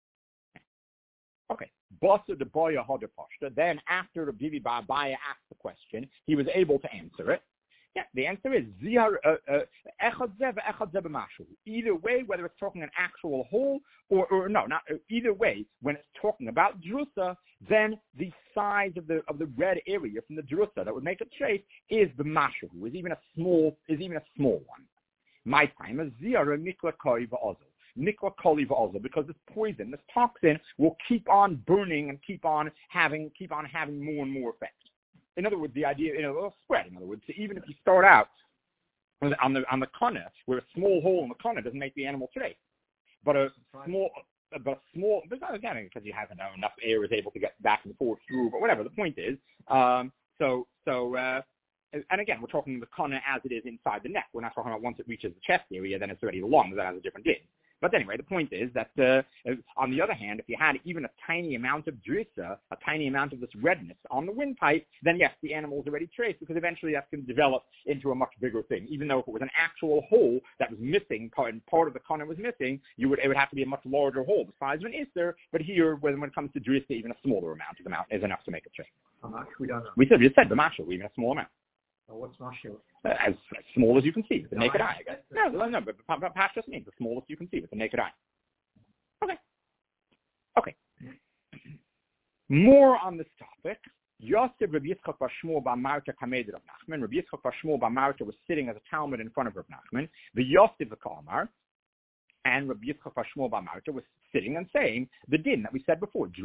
Okay. Basa de Boya Hodapashta. Then after Rabbi Bibi Ba'abaya asked the question, he was able to answer it. Yeah, the answer is zihar echad zev echad zev b'mashu. Either way, whether it's talking an actual hole or, or no, not either way, when it's talking about drusa, then the size of the of the red area from the drusa that would make it trace is b'mashu, is even a small is even a small one. My time is zero nikla koi va'ozel. Nikla koli va'ozel, because this poison, this toxin, will keep on burning and keep on having, keep on having more and more effect. In other words, the idea, you know, it'll spread. In other words, so even if you start out on the on the kana, where a small hole in the kana doesn't make the animal safe, but a small, but a small, but again, because you haven't enough air is able to get back and forth through. But whatever, the point is, um, so so. Uh, And again, we're talking the kana as it is inside the neck. We're not talking about once it reaches the chest area, then it's already the lung. That has a different din. But anyway, the point is that, uh, on the other hand, if you had even a tiny amount of drissa, a tiny amount of this redness on the windpipe, then yes, the animal is already traced, because eventually that's going to develop into a much bigger thing. Even though if it was an actual hole that was missing, and part of the kana was missing, you would it would have to be a much larger hole, the size of an ister. But here, when, when it comes to drissa, even a smaller amount is, amount is enough to make it trace. How much? We don't know. We said, we said the mashal, even a small amount. What's mashal? Uh, as, as small as you can see with the No, naked I, eye. No, no, no, but, but, but Pash just means the smallest you can see with the naked eye. Okay. Okay. More on this topic. Yosef Rabbi Yitzchak bar Shmuel bar Marta kamed Rav Nachman. Rabbi Yitzchak bar Shmuel bar Marta was sitting as a Talmud in front of Rav Nachman. The Yosef the Kalmar. And Rabbi Yitzchak bar Shmuel bar Marta was sitting and saying the din that we said before, the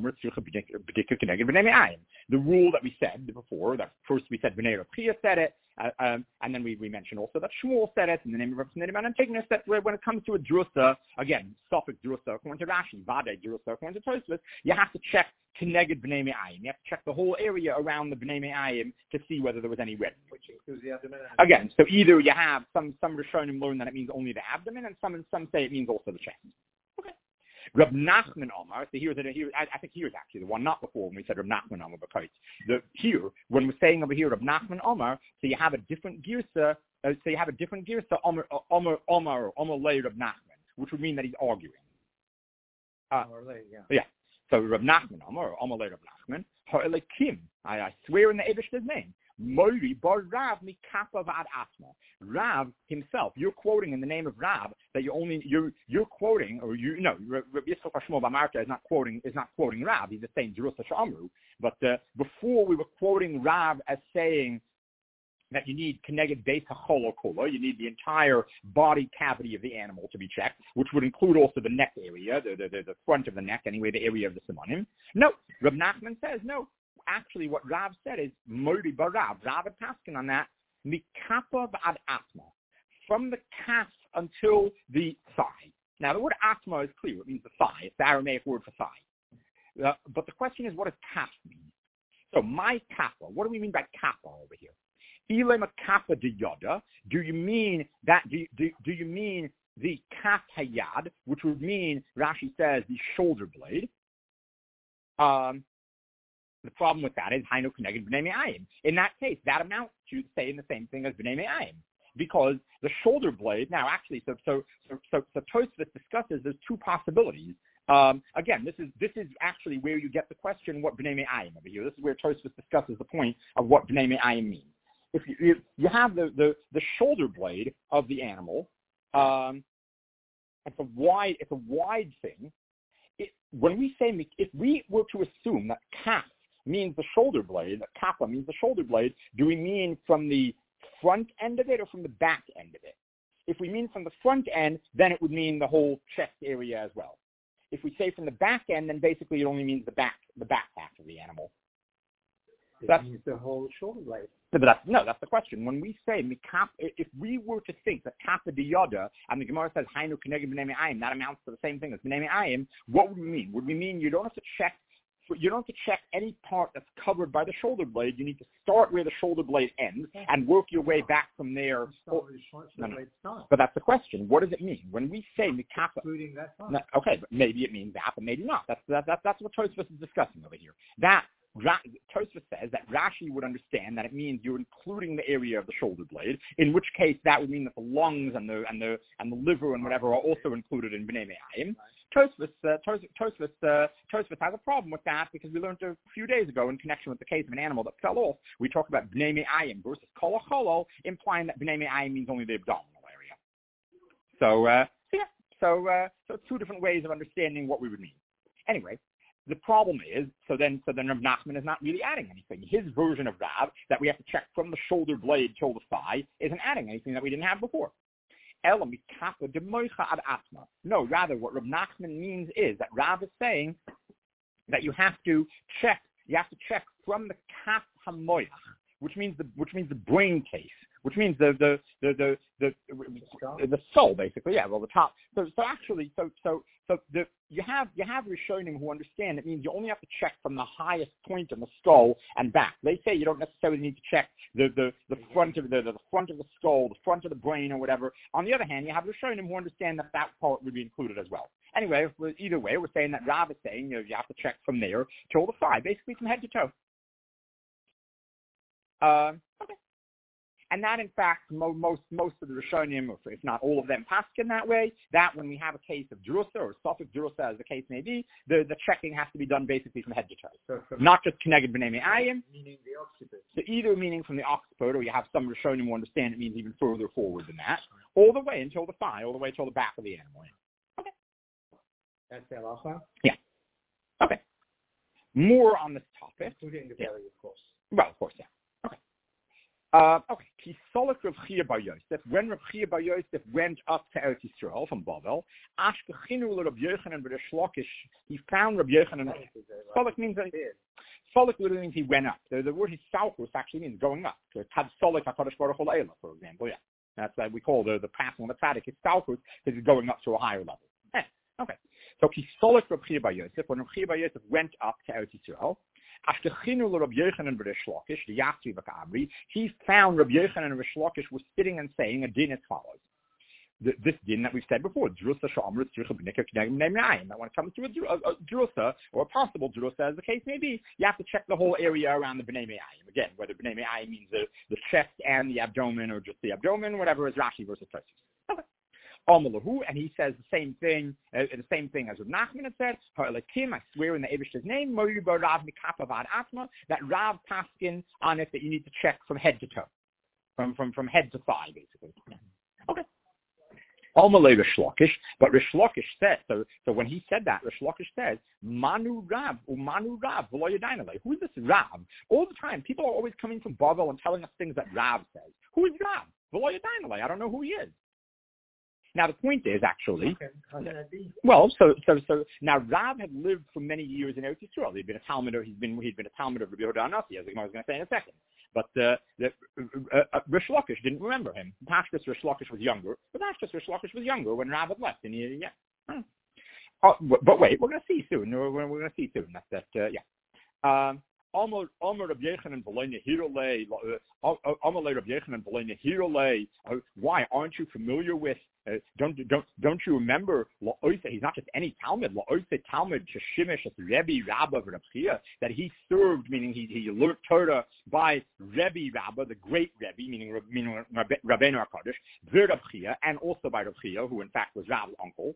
rule that we said before, that first we said B'nai Rav Chia said it, uh, um, and then we, we mentioned also that Shmuel said it in the name of Rav Snedim and Antigonus, that when it comes to a drusa, again, suffix drusa, according to Rashi, Vade drusa, according to Tosfos, you have to check Keneged B'nai Me'ayim. You have to check the whole area around the B'nai Me'ayim to see whether there was any redness. Which includes the abdomen. Again, so either you have some some Rishonim learn that it means only the abdomen, and some some say it means also the chest. Okay. Rab Nachman Omar, so here's, here, I, I think here's actually the one, not before when we said Rab Nachman Omar, because the, here, when we're saying over here Rab Nachman Omar, so you have a different girsa, uh, so you have a different girsa, Omar, Omar, Omar, or Omar Lei Rab Nachman, which would mean that he's arguing. Uh, Omar Lei, yeah. Yeah. So Rab Nachman Omar, or Omar Lei Rab Nachman, Ha'elekim, I, I swear in the Eibishter's name, Moiri bar Rav mikapa v'ad asma. Rav himself, you're quoting in the name of Rav that you only you're you're quoting, or you no, Rabbi Yitzchak bar Shmuel bar Marta is not quoting is not quoting Rav. He's just saying Jerusa Sha'amru. But uh, before we were quoting Rav as saying that you need Keneged Beis HaChol Kula, you need the entire body cavity of the animal to be checked, which would include also the neck area, the the, the, the front of the neck, anyway, the area of the simanim. No, Rab Nachman says no. Actually, what Rav said is Modi bar Rav. Rav had tasking on that mikapa v'ad asma, from the calf until the thigh. Now, the word asma is clear; it means the thigh. It's the Aramaic word for thigh. Uh, but the question is, what does calf mean? So, my kappa. What do we mean by kappa over here? Ilema kappa de yoda. Do you mean that? Do you, do, do you mean the kaf hayad, which would mean Rashi says the shoulder blade? Um. The problem with that is Hainu Keneged B'nai Me'ayim. In that case, that amounts to saying the same thing as B'nai Me'ayim, because the shoulder blade. Now, actually, so so so so, so Tosfos discusses there's two possibilities. Um, again, this is this is actually where you get the question what B'nai Me'ayim over here. This is where Tosfos discusses the point of what B'nai Me'ayim means. If you if you have the, the, the shoulder blade of the animal, um, it's a wide it's a wide thing. It, when we say if we were to assume that calf means the shoulder blade, kappa means the shoulder blade, do we mean from the front end of it or from the back end of it? If we mean from the front end, then it would mean the whole chest area as well. If we say from the back end, then basically it only means the back, the back half of the animal. It that's, means the whole shoulder blade. But that's, no, that's the question. When we say, if we were to think that kappa de yoda, and the Gemara says, Hainu Keneged B'nai Me'ayim, that amounts to the same thing as B'nai Me'ayim, what would we mean? Would we mean you don't have to check You don't have to check any part that's covered by the shoulder blade. You need to start where the shoulder blade ends and work your way back from there. Oh, no, no. But that's the question. What does it mean? When we say mikapa, no, okay, but maybe it means that, but maybe not. That's that, that, that's what Tosfos is discussing over here. That Tosfos says that Rashi would understand that it means you're including the area of the shoulder blade, in which case that would mean that the lungs and the and the and the liver and whatever are also included in B'nai Me'ayim. Tosfos, uh, Tosfos, uh, Tosfos has a problem with that because we learned a few days ago in connection with the case of an animal that fell off. We talked about B'nai Me'ayim versus Kol HaCholol, implying that B'nai Me'ayim means only the abdominal area. So, uh, so yeah, so uh, so two different ways of understanding what we would mean. Anyway, the problem is, so then, so then Rav Nachman is not really adding anything. His version of Rav, that we have to check from the shoulder blade till the thigh, isn't adding anything that we didn't have before. No, rather what Reb Nachman means is that Rav is saying that you have to check, you have to check from the kaf hamoyach, which means the which means the brain case, which means the the the the the, the, the soul, basically. Yeah, well, the top. So so actually, so so so the you have you have Rishonim who understand it means you only have to check from the highest point in the skull and back. They say you don't necessarily need to check the the, the front of the, the front of the skull, the front of the brain, or whatever. On the other hand, you have Rishonim who understand that that part would be included as well. Anyway, either way, we're saying that Rav is saying you know, you have to check from there to all the thigh, basically from head to toe. Uh, okay. And that, in fact, mo- most most of the Rishonim, if not all of them, paskin that way. That when we have a case of drusa or sophic drusa, as the case may be, the, the checking has to be done basically from head to toe, so not just connected b'nei me'ayim. Meaning the occiput. So either meaning from the occiput, or you have some Rishonim who understand it means even further forward than that, all the way until the thigh, all the way until the back of the animal. Okay. That's the halacha? Yeah. Okay. More on this topic. Including the belly, of course. Well, of course, yeah. Uh, okay, Kisolik Rav Chia Bar Yosef, when Rav Chia Bar Yosef went up to Eretz Yisrael from Bavel, Ashkechinu Rav Yochanan B'Rish Lakish, he found Rav Yochanan. Solik means that Solik literally means he went up. The, the word Hisalkus actually means going up. So Tad Solik HaKadosh Baruch Hu Le'ela, for example. Yeah, that's what we call the the passing of the tzaddik Hisalkus, because he's going up to a higher level. Eh, okay, so Kisolik Rav Chia Bar Yosef, when Rav Chia Bar Yosef went up to Eretz Yisrael. He found Rabbi Yochanan and Rish Lakish were sitting and saying a din as follows. The, this din that we've said before, drusa that when it comes to a, a, a drusa, or a possible drusa, as the case may be, you have to check the whole area around the b'nei me'ayim. Again, whether b'nei me'ayim means the, the chest and the abdomen, or just the abdomen, whatever is Rashi versus Tosfos. Okay. And he says the same thing, uh, the same thing as Rav Nachman had said. I swear in the Eibishter's name, that Rav paskin on it that you need to check from head to toe, from from from head to thigh, basically. Okay. Almalei Rish Lakish, but Rish Lakish says so. So when he said that, Rish Lakish says, "Manu Rav, Umanu Rav, v'lo yadainalei." Who is this Rav? All the time, people are always coming from Bavel and telling us things that Rav says. Who is Rav? V'lo yadainalei. I don't know who he is. Now the point is actually, okay. How can that be? Well, so so so now Rav had lived for many years in Eretz Yisrael. He'd been a Talmud, he's been he'd been a Talmud of Rabbi Yehuda Hanassi, as I was going to say in a second. But uh, the, uh, uh, Rish Lakish didn't remember him. Pashtus Rish Lakish was younger, but Pashtus Rish Lakish was younger when Rav had left, and he yeah. Hmm. Oh, but wait, we're going to see soon. We're, we're going to see soon. That's that. Uh, yeah. Um, Amar Rabbi Yochanan v'lo nehirolei. Amar Rabbi Yochanan v'lo nehirolei. Why aren't you familiar with? Uh, don't don't don't you remember? He's not just any Talmud. Talmud Sheshimish as Rebbe Rabba of Reb Chia, that he served, meaning he he learned Torah by Rebbe Rabba, the great Rebbe, meaning meaning Rabbeinu HaKadosh, Reb Chia, and also by Reb Chia, who in fact was Rab's uncle.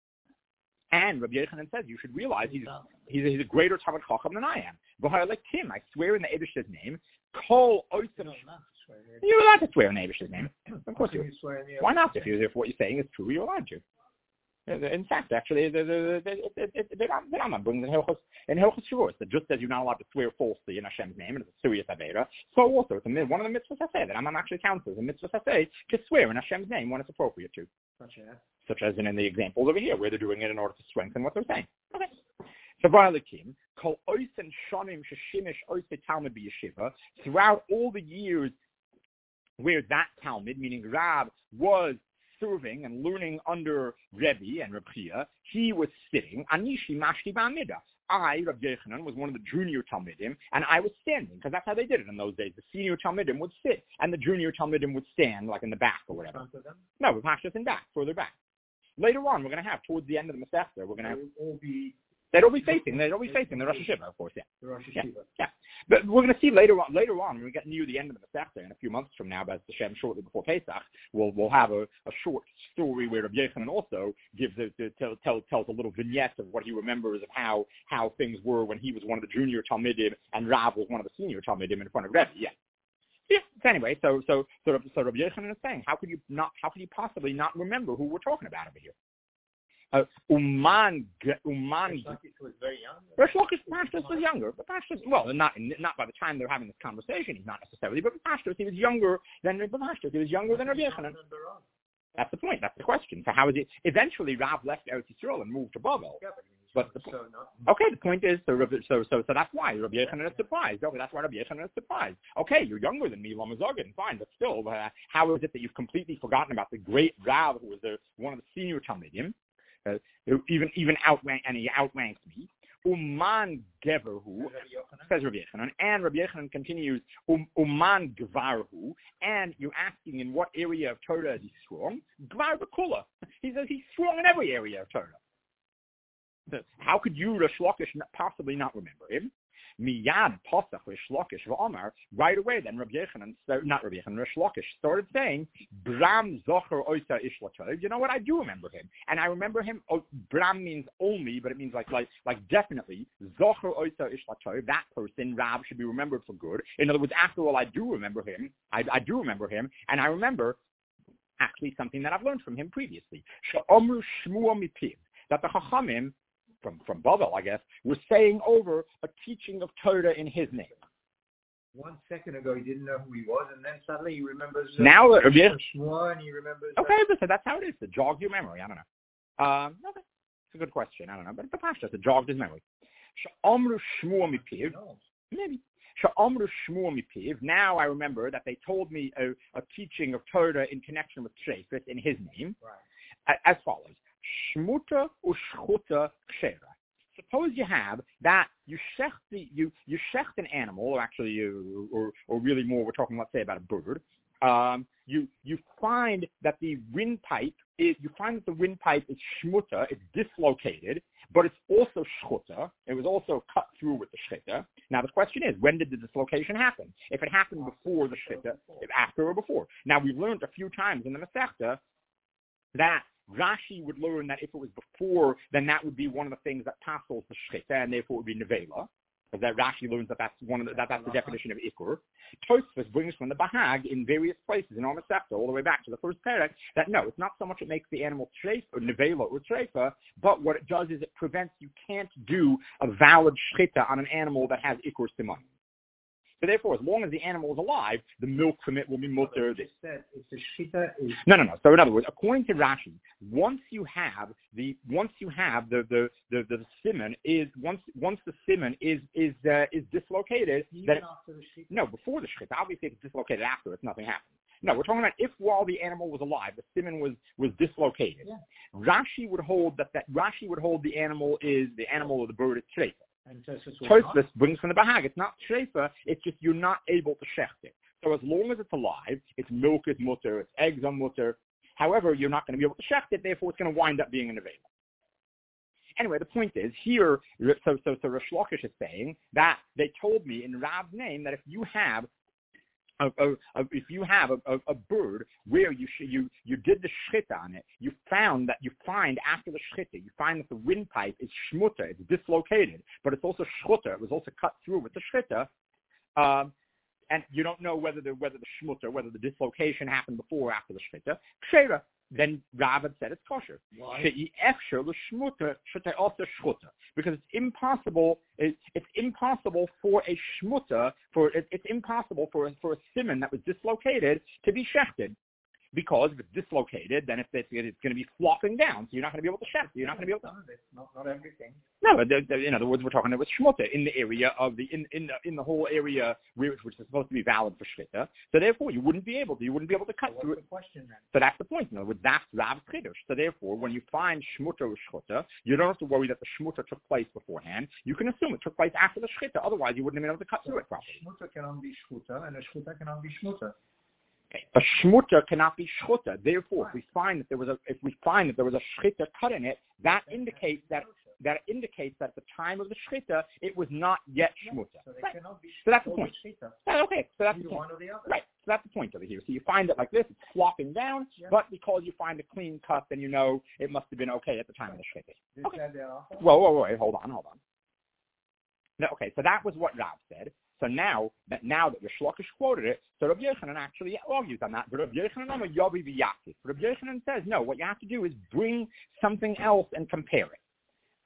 And Rabbi Yochanan says, you should realize he's he's a, he's a greater Talmud Chacham than I am. But I like him. I swear in the Eibishter's name. Kol Oisim. You're allowed to swear in the Eibishter's name. Of course you. Why not? If, you, if what you're saying is true, you're allowed to. In fact, actually, the the the the Rambam brings in Hilchos in Hilchos Shavuos that just as you're not allowed to swear falsely in Hashem's name, and it's a serious avera, so also it's a, one of the mitzvahs I say that Rambam actually counts as a mitzvah I say to swear in Hashem's name when it's appropriate to. Such as in, in the examples over here, where they're doing it in order to strengthen what they're saying. Okay. So, V'alakim, kol oisen shonim sheshimish oise Talmud b'yeshiva, throughout all the years where that Talmud, meaning Rav, was serving and learning under Rebbe and Reb Chia, he was sitting, anishi mashti ba'amida. I, Rav Yochanan, was one of the junior Talmidim, and I was standing, because that's how they did it in those days. The senior Talmidim would sit, and the junior Talmidim would stand, like in the back or whatever. No, with Pashtus in back, further back. Later on, we're going to have, towards the end of the Masechta, we're going to have... all be... They'd all be facing, they'd all be facing the Rosh Hashiva, of course, yeah. The Rosh Yeah, Hashiva. yeah. But we're going to see later on, later on, when we get near the end of the Masechta, in a few months from now, but Hashem, shortly before Pesach, we'll we'll have a, a short story where Rabbi Yochanan also gives a, to, tell, tell, tells a little vignette of what he remembers of how, how things were when he was one of the junior Talmidim and Rav was one of the senior Talmidim in front of Rebbe, yeah. Yeah. So anyway, so so so so Rabbi Yochanan is saying, how could you not? How could you possibly not remember who we're talking about over here? Uh, Uman, Uman. was very young. Rish Lakish Pashtus was younger, but Pashtus, well, not not by the time they're having this conversation, he's not necessarily, but Pashtus, he was younger than Pashtus, he was younger than Rabbi Yochanan. That's the point. That's the question. So how is it? Eventually, Rav left Eretz Yisrael and moved to Bavel. Yeah, but the, so okay, the point is, so so so, so that's why Rabbi Yochanan is surprised. Okay, that's why Rabbi Yochanan is surprised. Okay, you're younger than me, Lamazogin, fine, but still, uh, how is it that you've completely forgotten about the great Rav who was the, one of the senior Talmidim, uh, who even even outrank and he outranks me? Uman Geverhu, says Rabbi Yochanan, and Rabbi Yochanan continues, um, Uman Gvarhu, and you're asking in what area of Torah is he strong? Gvar B'Kula. He says he's strong in every area of Torah. So how could you, Rish Lakish, possibly not remember him? Miyad Pasach Rish Lakish v'Amar, right away then Rabbi Yochanan, not Rabbi Yochanan, Rish Lakish started saying, Bram Zocher Oisa Ish Latov. You know what? I do remember him, and I remember him. Oh, Bram means only, but it means like like like definitely. Zocher Oisa Ish Latov. That person, Rab, should be remembered for good. In other words, after all, I do remember him. I, I do remember him, and I remember actually something that I've learned from him previously. She'omru Shmuah Mipiv, that the Chachamim from from Bavel, I guess, was saying over a teaching of Torah in his name. One second ago, he didn't know who he was, and then suddenly he remembers uh, now, uh, yeah. Shmuah, and he remembers... Okay, uh, but that's how it is. It jogs your memory. I don't know. Um, okay. It's a good question. I don't know. But the Pashtas, it jogged his memory. Sha'amru Shmuah Mipiv. Maybe. Sha'amru Shmuah Mipiv. Now I remember that they told me a, a teaching of Torah in connection with Shefet in his name. Right. As follows. Shmuta u'shchuta kshera. Suppose you have that you shecht the, you you shecht an animal, or actually you, or or really more, we're talking, let's say, about a bird. Um, you you find that the windpipe is you find that the windpipe is shmuta, it's dislocated, but it's also shchuta. It was also cut through with the shchita. Now the question is, when did the dislocation happen? If it happened before the shchita, if after or before. Now we've learned a few times in the Masechta that Rashi would learn that if it was before, then that would be one of the things that tassels the shchita, and therefore it would be nevela. Because that Rashi learns that that's one of the, that that's the definition of ikur. Tosfos brings from the Bahag in various places in our Masechta, all the way back to the first parak, that no, it's not so much it makes the animal treif or nevela or treifa, but what it does is it prevents, you can't do a valid shchita on an animal that has ikur siman. So therefore, as long as the animal is alive, the milk from it will be mutter. If the shchita is no, no, no. So in other words, according to Rashi, once you have the once you have the the the, the siman is once once the siman is is uh, is dislocated, then after the shchita? No, before the shchita. Obviously, if it's dislocated after, it's nothing happens. No, we're talking about if while the animal was alive, the siman was was dislocated. Yeah. Rashi would hold that that Rashi would hold the animal is the animal or the bird is treifa. And Tosfos brings from the Bahag. It's not treifa. It's just you're not able to shecht it. So as long as it's alive, its milk is mutter, its eggs are mutter. However, you're not going to be able to shecht it. Therefore, it's going to wind up being an available. Anyway, the point is here. So so so Rish Lakish is saying that they told me in Rav's name that if you have A, a, a, if you have a, a, a bird where you sh- you you did the shchita on it, you found that you find after the shchita, you find that the windpipe is shmuta, it's dislocated, but it's also shchuta, it was also cut through with the shchita, um, and you don't know whether the whether the shmuta, whether the dislocation happened before or after the shchita, kshera. Then Rav had said it's kosher. Because it's impossible. It, it's impossible for a shmuta, for it, it's impossible for a, for a siman that was dislocated to be shechted. Because if it's dislocated, then it's, it's, it's going to be flopping down, so you're not going to be able to shecht. You're not going to be able to. Not, not everything. No, but the, the, in other words, we're talking about shmuta in the area of the in in the, in the whole area which, which is supposed to be valid for shchita. So therefore, you wouldn't be able to. You wouldn't be able to cut so through what's it. The question, then? So that's the point. In other words, that's Rav's chiddush. So therefore, when you find shmuta or shchuta, you don't have to worry that the shmuta took place beforehand. You can assume it took place after the shchita. Otherwise, you wouldn't have been able to cut so through it properly. Shmuta cannot be shchuta, and a shchuta cannot be shmuta. Okay. A shmuta cannot be shchuta. Therefore, if we find that there was a if we find that there was a shchita cut in it, that indicates that that indicates that at the time of the shchita it was not yet shmuta. So, they right. cannot be so that's the point. Shchita. Oh, okay, so that's the point. One or the other. Right. So that's the point over here. So you find it like this, it's flopping down, yeah. but because you find a clean cut, then you know it must have been okay at the time right. of the shchita. This Okay. Whoa, whoa, whoa, wait, hold on, hold on. No, okay, so that was what Rav said. So now that now that Rish Lakish quoted it, so Rabbi Yochanan actually argues on that. But Rabbi Yochanan on Yavi v'Yakif. Rabbi Yochanan says no. What you have to do is bring something else and compare it.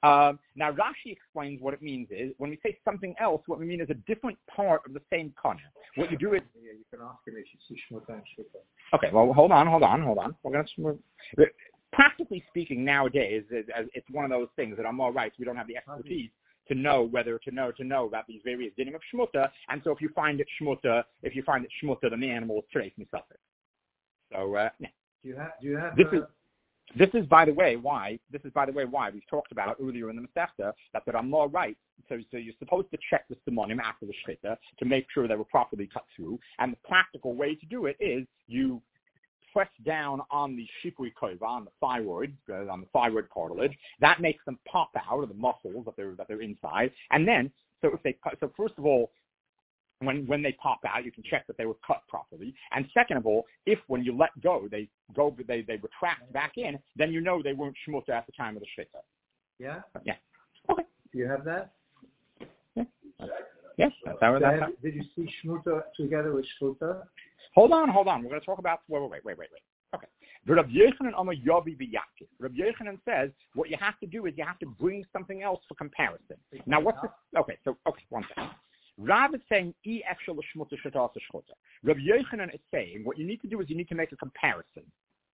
Um, now, Rashi explains what it means is, when we say something else, what we mean is a different part of the same kana. What you do is... Yeah, you can ask him if you see shmuta and shita. Okay, well, hold on, hold on, hold on. We're going to... Practically speaking, nowadays, it's one of those things that I'm all right, we don't have the expertise to know whether to know to know about these various dinim of shmuta, and so if you find it shmuta, if you find it shmuta, then the animal is treif misafek. So, uh, yeah. Do you have, do you have... This uh, is... This is, by the way, why. This is, by the way, why we've talked about earlier in the Masechta that the Ramah writes. So, so you're supposed to check the simonim after the shchita to make sure they were properly cut through. And the practical way to do it is you press down on the shipui kova, on the thyroid, uh, on the thyroid cartilage. That makes them pop out of the muscles that they're that they're inside. And then, so if they, so first of all, When when they pop out, you can check that they were cut properly. And second of all, if when you let go, they go, they, they retract back in, then you know they weren't shmuta at the time of the shita. Yeah? Yeah. Okay. Do you have that? Yeah. Yes. That's how, that's how. Did you see shmuta together with shmuta? Hold on, hold on. We're going to talk about, wait, wait, wait, wait, wait. Okay. Rabbi Yochanan Amar Yavi b'Yakif. Rabbi Yochanan says what you have to do is you have to bring something else for comparison. Now, what's this? Okay, so, okay, one second. Rav is saying, E actual shmuta shetasa shchuta. Rabbi Yochanan is saying, what you need to do is you need to make a comparison.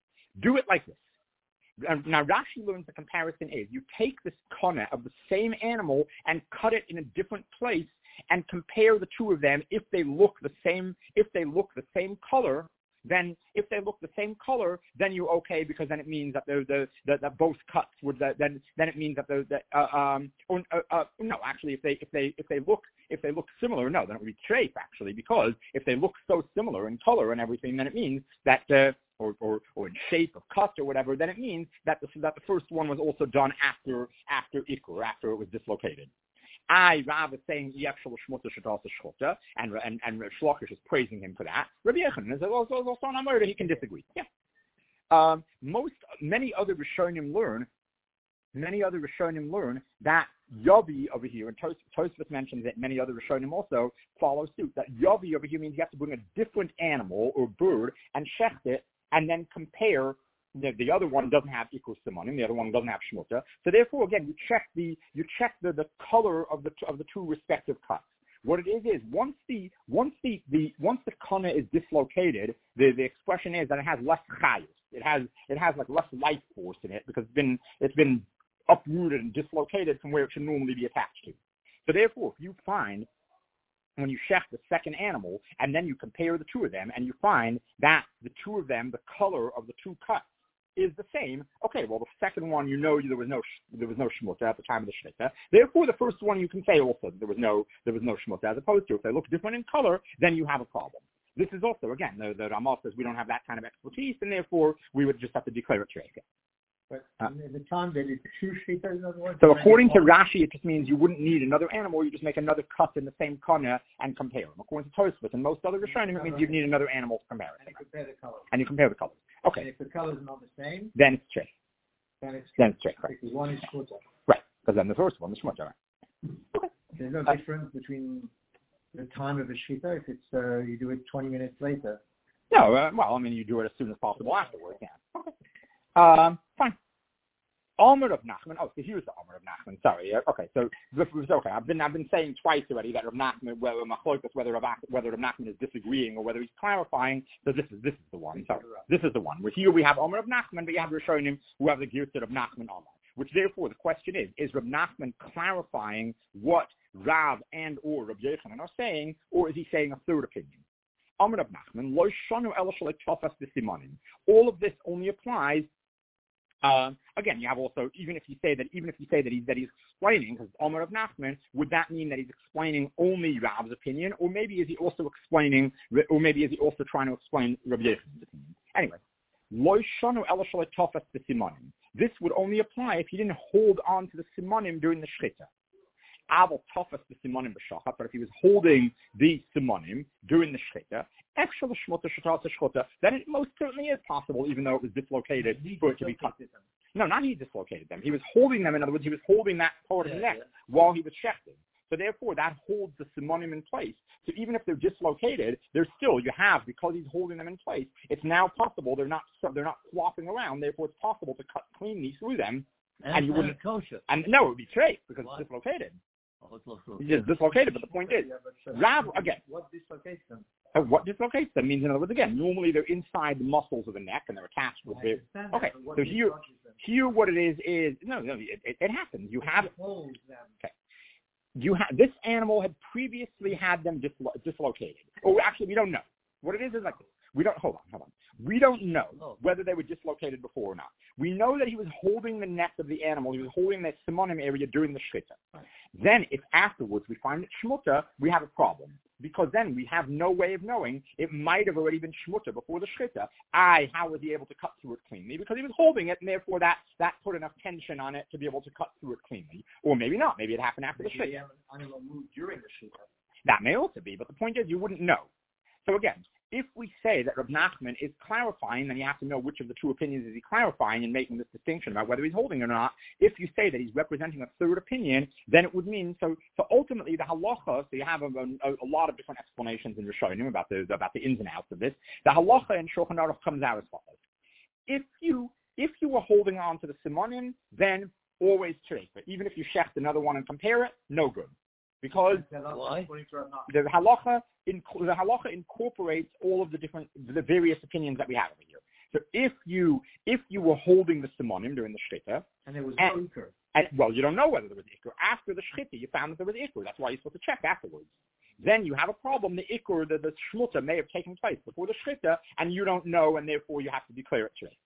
Do it like this. Now, Rashi learns the comparison is, you take this kana of the same animal and cut it in a different place and compare the two of them. If they look the same, if they look the same color, then if they look the same color, then you're okay, because then it means that the the that, that both cuts would then then it means that the, the uh, um or, uh, uh, no actually if they if they if they look if they look similar, no, then it would be treif actually, because if they look so similar in color and everything, then it means that uh, or, or or in shape of cut or whatever, then it means that the that the first one was also done after after ikur, after it was dislocated. I, Rav, is saying Yefshel Shmuta Shetasa Shchuta, and and and Shlokish is praising him for that. Rabbi Yochanan is also also on Amor, he can disagree. Yeah. Um, most many other Rishonim learn, many other Rishonim learn that Yavi over here, and Tos, Tosfos mentions that many other Rishonim also follow suit. That Yavi over here means you have to bring a different animal or bird and shecht it, and then compare. The, the other one doesn't have ikur simonim. The other one doesn't have shmuta. So therefore, again, you check the you check the, the color of the of the two respective cuts. What it is is once the once the, the once the kana is dislocated, the, the expression is that it has less chayus. It has it has like less life force in it because it's been it's been uprooted and dislocated from where it should normally be attached to. So therefore, if you find when you check the second animal and then you compare the two of them and you find that the two of them, the color of the two cuts is the same. Okay, well, the second one, you know, there was no there was no shmuta at the time of the shmita. Therefore, the first one you can say also there was no there was no shmuta, as opposed to if they look different in color, then you have a problem. This is also again the, the Ramah says we don't have that kind of expertise, and therefore we would just have to declare it treif. But uh, in the time they did two shita, in other words. So according to Rashi, it just means you wouldn't need another animal. You just make another cut in the same kana and compare them. According to Tosfos and most other Rishonim, it means you need another animal to compare it. And you compare the colors. And you compare the colors. Okay. And if the colors are not the same, then it's treif. Then it's then it's treif, right? Because one is shmuta. Right. Because then the first one is shmuta. Right. Okay. There's no uh, difference between the time of the shita if it's uh, you do it twenty minutes later. No. Uh, well, I mean, you do it as soon as possible afterwards. Yeah. Okay. Um. Fine. Omer of Nachman. Oh, so here's the Omer of Nachman. Sorry. Okay, so okay. I've been I've been saying twice already that Rav Nachman, whether Machlokas, whether Rav, whether Rav Nachman is disagreeing or whether he's clarifying. So this is this is the one. Sorry, this is the one. With here we have Omer of Nachman, but you have Rishonim who have the Girsa of Nachman Omer. Which therefore the question is: is Rav Nachman clarifying what Rav and or Rav Yochanan are saying, or is he saying a third opinion? Omer of Nachman. Lo shanu ela shalei tofas b'simanim. All of this only applies. Uh, again, you have also, even if you say that, even if you say that he's that he's explaining, because Omer of Nachman, would that mean that he's explaining only Rav's opinion, or maybe is he also explaining, or maybe is he also trying to explain Rabbi Yochanan's opinion? Anyway, Lo shanu ela shalei tofas b'simanim. This would only apply if he didn't hold on to the simanim during the shchita. Aval tofas the simanim b'shachat, but if he was holding the simanim during the shchita, extra shmuta shetasa shchuta, then it most certainly is possible, even though it was dislocated, for it to be cut. No, not he dislocated them. He was holding them. In other words, he was holding that part of the neck yeah. while he was shechting. So therefore, that holds the simanim in place. So even if they're dislocated, they're still you have because he's holding them in place. It's now possible they're not they're not flopping around. Therefore, it's possible to cut cleanly through them And, and you and wouldn't. kosher. And no, it would be treif because What? it's dislocated. Oh, it's not true. It's just dislocated. But the point is, Yeah, but, uh, Rav again. What dislocates them? Uh, what dislocates them means, in other words, again, normally they're inside the muscles of the neck and they're attached with I the. understand Okay, that, but what so here, dislocates them? here, what it is is no, no, it, it, it happens. You have Hold them. okay. You have this animal had previously had them dislo- dislocated. Oh, actually, we don't know. What it is is like this. We don't hold on, hold on. We don't know Oh. whether they were dislocated before or not. We know that he was holding the neck of the animal. He was holding that simonim area during the shchita. Right. Then, if afterwards we find it shmuta, we have a problem because then we have no way of knowing. It might have already been shmuta before the shchita. I, how was he able to cut through it cleanly? Because he was holding it, and therefore that that put enough tension on it to be able to cut through it cleanly. Or maybe not. Maybe it happened after the Maybe shchita. the animal moved during the shita. That may also be, but the point is you wouldn't know. So again, if we say that Rav Nachman is clarifying, then you have to know which of the two opinions is he clarifying and making this distinction about whether he's holding it or not. If you say that he's representing a third opinion, then it would mean, so so ultimately the halacha, so you have a, a, a lot of different explanations in Rishonim about the, about the ins and outs of this. The halacha in Shulchan Aruch comes out as follows. If you, if you were holding on to the simonim, then always trefa. Even if you shecht another one and compare it, no good. Because Why? the halacha, in, the halacha incorporates all of the different, the various opinions that we have over here. So if you if you were holding the simonim during the shchita, And there was and, no ikr. and well, you don't know whether there was ikr. After the shchita, you found that there was ikr. That's why you're supposed to check afterwards. Then you have a problem. The ikr, the, the shmuta may have taken place before the shchita, and you don't know, and therefore you have to declare it today.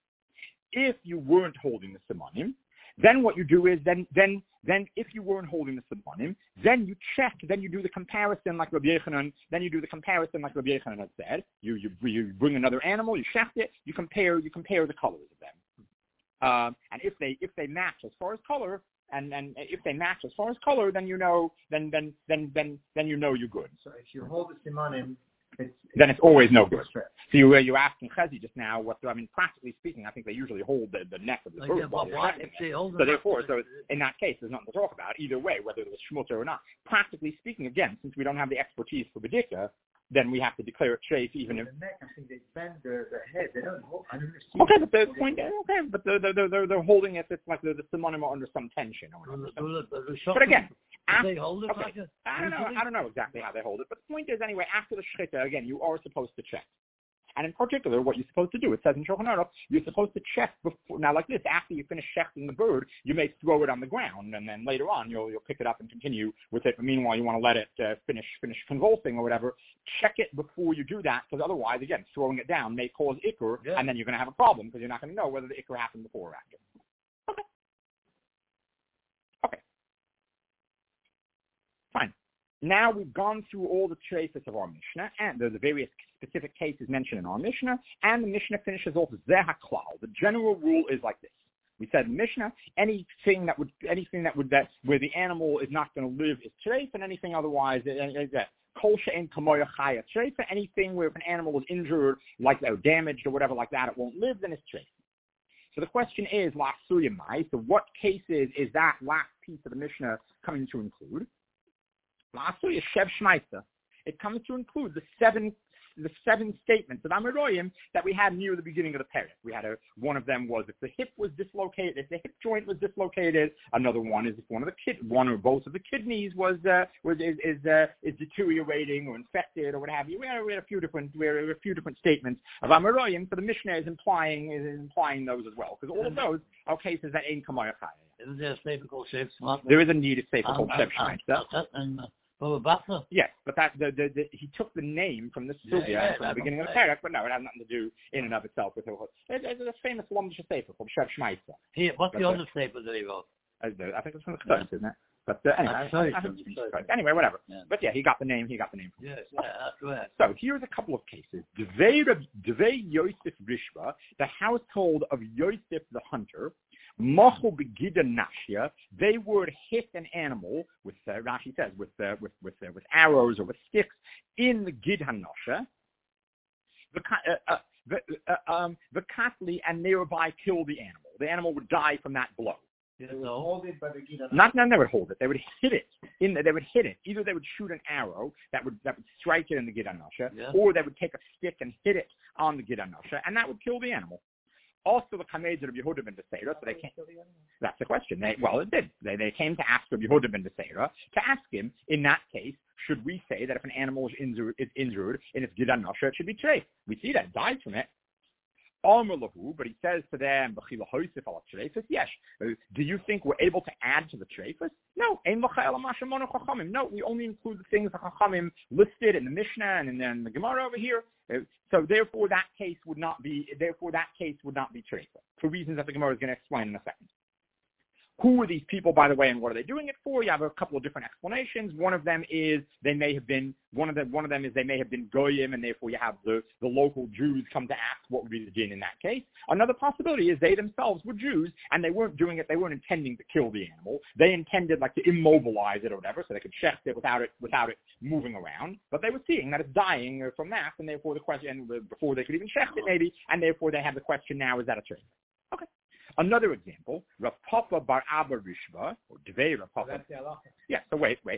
If you weren't holding the simonim, then what you do is then then then if you weren't holding the simonim, then you check, then you do the comparison like Rabbi Yechanan, then you do the comparison like Rabbi Yechanan had said. You you you bring another animal, you shecht it, you compare you compare the colors of them, um, and if they if they match as far as color, and, and if they match as far as color, then you know then then then then then you know you're good. So if you hold the simonim, it's, Then it's always no good. Stress. So you, you asking Chezi just now what, I mean, practically speaking, I think they usually hold the, the neck of the Like, bird yeah, while but they're why shechting if it. they hold So it therefore, up, so in that case, there's nothing to talk about either way, whether it was shmutzer or not. Practically speaking, again, since we don't have the expertise for Bedika, then we have to declare it treif even if... The neck, I think they bend their, their head. They don't hold. I don't understand. Okay, but the point, okay, but they're, they're, they're, they're holding it, it's like the, the simonim are under some tension or whatever. But again, they hold it okay, like a, I don't know, I don't know exactly how they hold it, but the point is anyway, after the shchita, again, you are supposed to check. And in particular, what you're supposed to do, it says in Shulchan Aruch, you're supposed to check before, now like this, after you finish checking the bird, you may throw it on the ground, and then later on, you'll, you'll pick it up and continue with it. But meanwhile, you want to let it uh, finish, finish convulsing or whatever. Check it before you do that, because otherwise, again, throwing it down may cause ikr, yeah. and then you're going to have a problem, because you're not going to know whether the ikr happened before or after. Okay. Okay. Fine. Now we've gone through all the traces of our Mishnah, and the, the various specific cases mentioned in our Mishnah, and the Mishnah finishes off with Zeh HaKlal. The general rule is like this. We said in Mishnah, anything that would, anything that would, that, where the animal is not going to live is treif, and anything otherwise, that kol she'en kamoya chaya treif, anything where if an animal is injured, like or damaged or whatever like that, it won't live, then it's treif. So the question is, la suyamai, so what cases is that last piece of the Mishnah coming to include? Lastly, is Shev Shmaitza. It comes to include the seven the seven statements of Amiroyim that we had near the beginning of the parak. We had a one of them was if the hip was dislocated, if the hip joint was dislocated. Another one is if one of the kid one or both of the kidneys was uh, was is is, uh, is deteriorating or infected or what have you. We had, we had a few different we had a few different statements of Amiroyim. So the Mishnah is implying is implying those as well, because all of those are cases that ain't Kamayachai. Isn't there a statement called Shev Shmaitza? There is indeed a statement called Shev Shmaitza. Yes, but that the, the, the, he took the name from the sugya yeah, yeah, from the beginning of the parak, but no, it has nothing to do in and of itself with it. It's a famous Lomdish sefer called Shev Shmaitza. Here, what's but the the, other statement that he wrote? I think it's from the Chutz, isn't it? But uh, anyway, I, I, I, I, anyway, whatever. Yeah. But yeah, he got the name. He got the name. Yes, yeah, that's right. So here's a couple of cases. Dvei Yosef Rishva, the household of Yosef the hunter, Mochel begida nashya, they would hit an animal with, uh, Rashi says, with uh, with with uh, with arrows or with sticks in the gid hanasha, the uh, uh, the uh, um the katli, and thereby kill the animal. The animal would die from that blow. They would hold it by the gid hanasha. Not none they would hold it. They would hit it in. The, they would hit it. Either they would shoot an arrow that would that would strike it in the gid hanasha, yeah. or they would take a stick and hit it on the gid hanasha, and that would kill the animal. Also, the Kamed of Yehuda ben Beseira, so they came. That's the question. They, well, it did. They, they came to ask Rabbi Yehuda ben Beseira to ask him, in that case, should we say that if an animal is injured, is injured in its Gidan Nasha, it should be treif? We see that it died from it. But he says to them, yes. Do you think we're able to add to the treifus? No. No, we only include the things the Chachamim listed in the Mishnah and in the, in the Gemara over here. So therefore, that case would not be. Therefore, that case would not be treifus for reasons that the Gemara is going to explain in a second. Who are these people, by the way, and what are they doing it for? You have a couple of different explanations. One of them is they may have been one of them. One of them is they may have been goyim, and therefore you have the, the local Jews come to ask what would be the din in that case. Another possibility is they themselves were Jews, and they weren't doing it. They weren't intending to kill the animal. They intended like to immobilize it or whatever, so they could shecht it without it without it moving around. But they were seeing that it's dying from that, and therefore the question before they could even shecht it maybe, and therefore they have the question now: is that a trade? Okay. Another example, Rav Papa bar Abba Rishba, or Dvei Rav Papa. Yeah, so wait, wait.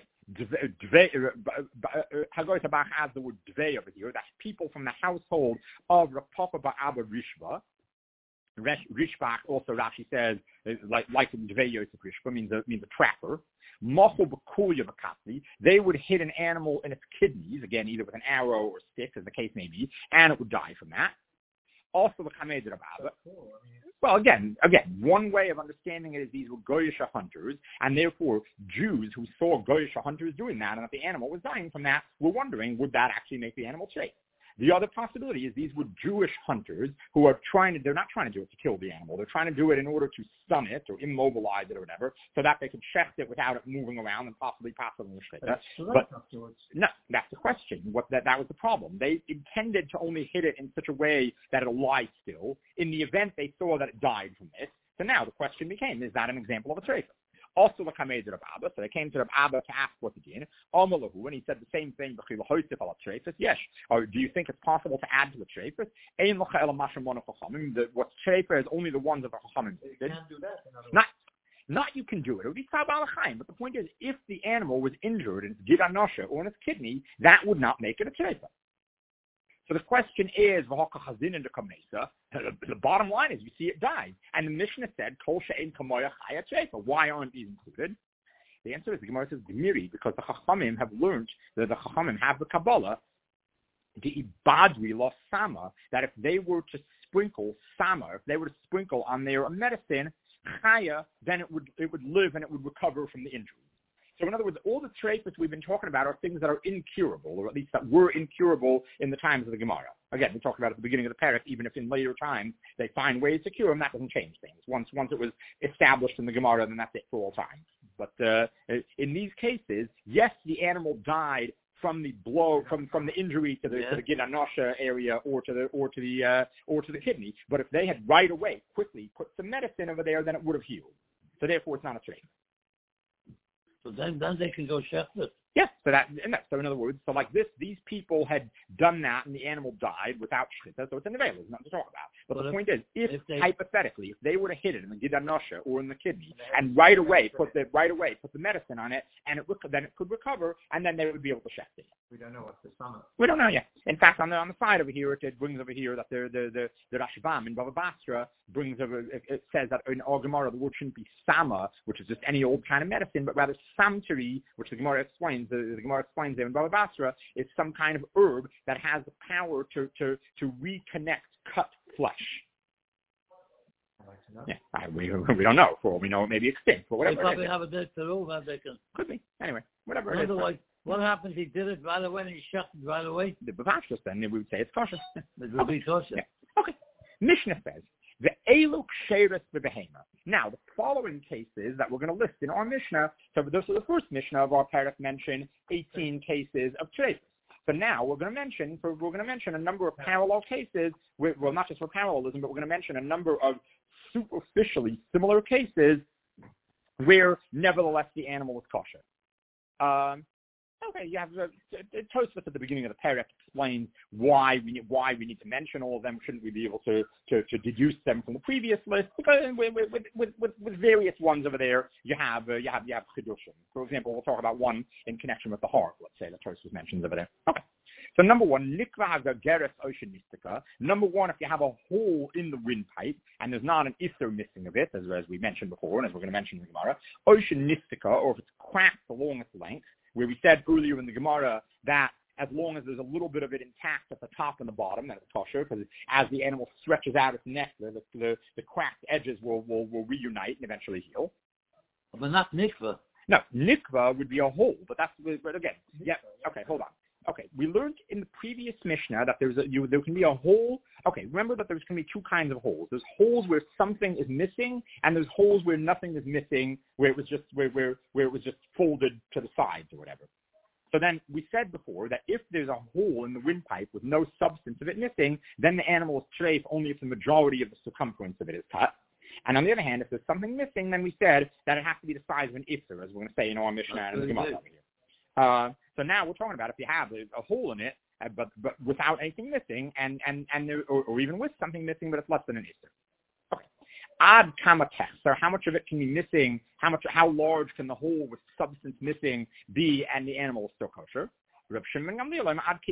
Hagoy Tabach has the word Dvei over here. That's people from the household of Rav Papa bar Abba Rishba. Rishbach, also Rashi says, like like Dvei Yosef Rishba, means a, means a trapper. Mochel B'Kulya B'Katli, they would hit an animal in its kidneys, again, either with an arrow or stick, as the case may be, and it would die from that. Also, the Kamed Rabba. Well, again, again, one way of understanding it is these were Goyish hunters, and therefore Jews who saw Goyish hunters doing that, and if the animal was dying from that, were wondering, would that actually make the animal safe? The other possibility is these were Jewish hunters who are trying to, they're not trying to do it to kill the animal. They're trying to do it in order to stun it or immobilize it or whatever, so that they could shecht it without it moving around and possibly possibly shechita. But no, that's the question. What that, that was the problem. They intended to only hit it in such a way that it'll lie still. In the event they saw that it died from this, so now the question became, is that an example of a treifah? Also, the Kamed Rav Abba, so they came to Rav Abba to ask what the din. Amalahu, and he said the same thing. Yes. Or do you think it's possible to add to the treifus? What's treifah is only the ones of the Chachamim. You can't do that. Not, not you can do it. It would be tzab alachayim. But the point is, if the animal was injured in its gid anosha or in its kidney, that would not make it a treifah. So the question is, the bottom line is, you see it died. And the Mishnah said, Kol she'en kamoya chaya treifah. Why aren't these included? The answer is, the Gemara says, Gemiri, because the Chachamim have learned, that the Chachamim have the Kabbalah, the ibadri lo sama, that if they were to sprinkle sama, if they were to sprinkle on their medicine, chaya, then it would, it would live and it would recover from the injury. So in other words, all the treifus we've been talking about are things that are incurable, or at least that were incurable in the times of the Gemara. Again, we talked about at the beginning of the parak, even if in later times they find ways to cure them, that doesn't change things. Once once it was established in the Gemara, then that's it for all time. But uh, in these cases, yes, the animal died from the blow, from, from the injury to the yeah. to the gid anosha area, or to the or to the uh, or to the kidney. But if they had right away, quickly put some medicine over there, then it would have healed. So therefore, it's not a treif. So then, then they can go shecht it. Yes, so that, and that, so in other words, so like this, these people had done that, and the animal died without shchita, so it's an avail. There's nothing to talk about. But, but the if, point is, if, if they, hypothetically, if they were to hit it in the gid anosha or in the kidney, and right away put the right away put the medicine on it, and it then it could recover, and then they would be able to shecht it. We don't know what's the summer. We don't know yet. In fact, on the on the side over here, it, it brings over here that the the the, the Rashbam in Bava Basra brings over. It, it says that in our Gemara the word shouldn't be sama, which is just any old kind of medicine, but rather samteri, which the Gemara explains. The, the Gemara explains there in Bava Basra is some kind of herb that has the power to to to reconnect cut flesh. Yeah, I, we we don't know. For all we know, it may be extinct, but whatever. They probably have a dead to that they can. Could be. Anyway, whatever it is. Otherwise, what happens? He did it right away, and he shut it right away. The bavashos, then we would say it's kosher. It would okay. be kosher. Yeah. Okay. Mishnah says the eluk sheres b'behema. Now, the following cases that we're going to list in our Mishnah. So this is the first Mishnah of our parak mentioned eighteen cases of treifus. So now we're going to mention we're going to mention a number of parallel cases. With, well, not just for parallelism, but we're going to mention a number of superficially similar cases where nevertheless the animal was kosher. Um, Okay, you have uh, Tosfos at the beginning of the parak explains why we need, why we need to mention all of them. Shouldn't we be able to to, to deduce them from the previous list? Because with with, with, with, with various ones over there, you have uh, you have you have chidushim. For example, we'll talk about one in connection with the heart. Let's say that Tosfos mentions over there. Okay. So number one, nikva geres oceanistica. Number one, if you have a hole in the windpipe and there's not an isser missing of it, as, as we mentioned before, and as we're going to mention in the Gemara, oceanistica, or if it's cracked along its length, where we said earlier in the Gemara that as long as there's a little bit of it intact at the top and the bottom, then it's kosher, because as the animal stretches out its neck, the, the, the cracked edges will, will, will reunite and eventually heal. But not nikva. No, nikva would be a hole, but that's, but again, yeah, okay, hold on. Okay, we learned in the previous Mishnah that there's a, you, there can be a hole. Okay, remember that there's going to be two kinds of holes. There's holes where something is missing, and there's holes where nothing is missing, where it was just where where where it was just folded to the sides or whatever. So then we said before that if there's a hole in the windpipe with no substance of it missing, then the animal is treif only if the majority of the circumference of it is cut. And on the other hand, if there's something missing, then we said that it has to be the size of an isser, as we're going to say in our Mishnah and the Gemara over here. Uh, so now we're talking about if you have a, a hole in it, uh, but but without anything missing, and and and there, or, or even with something missing, but it's less than an isser. Okay. Ad kama so how much of it can be missing? How much? How large can the hole with substance missing be, and the animal is still kosher? Reb Shimon Gamliel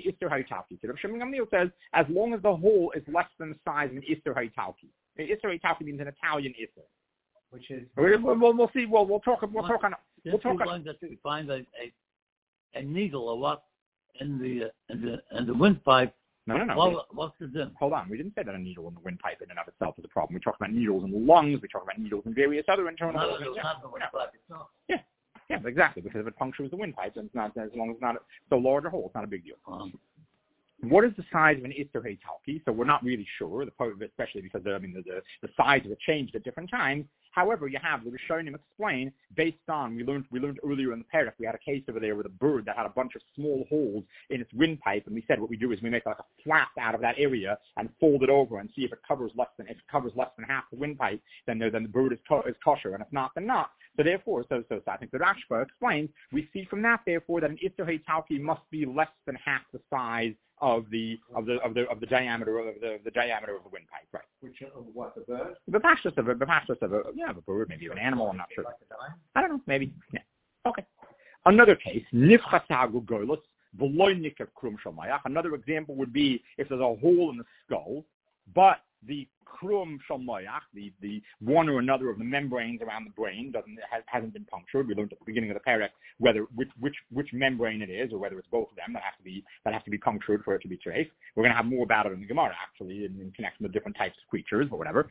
says as long as the hole is less than the size of an isser haytalki. Isser haytalki means an Italian isser. Which is we'll, we'll, we'll see. We'll we'll talk. We'll talk on. We'll talk on. That we find a, a a needle or what in the uh, in the in the windpipe. No, no, no. What, we, what's the difference? Hold on. We didn't say that a needle in the windpipe in and of itself is a problem. We talked about needles in the lungs. We talked about needles in various other internal Not, organs. not the windpipe itself. Yeah. Yeah, exactly. Because if it punctures the windpipe, then it's not as long as it's not so large a hole. It's not a big deal. Um, What is the size of an Isser Haytalki? So we're not really sure, especially because the, I mean the, the, the size of it changed at different times. However, you have the Rishonim explain based on we learned we learned earlier in the parak we had a case over there with a bird that had a bunch of small holes in its windpipe, and we said what we do is we make like a flap out of that area and fold it over and see if it covers less than if it covers less than half the windpipe, then the, then the bird is co- is kosher, and if not, then not. So therefore, so so, so I think the Rashba explains we see from that therefore that an Isser Haytalki must be less than half the size of the of the of the of the diameter of the the diameter of the windpipe, right? Which of what, the bird? The pastures of a the pastures of a yeah, of a bird, maybe of an animal. I'm not sure. Like a dime? I don't know. Maybe. Yeah. Okay. Another case. Nifchasagu goylus v'loy nikav krum shamayach. Another example would be if there's a hole in the skull, but the krum shamayach, the the one or another of the membranes around the brain doesn't has, hasn't been punctured. We learned at the beginning of the parak whether which which which membrane it is, or whether it's both of them that have to be that have to be punctured for it to be treif. We're going to have more about it in the Gemara actually in, in connection with different types of creatures or whatever.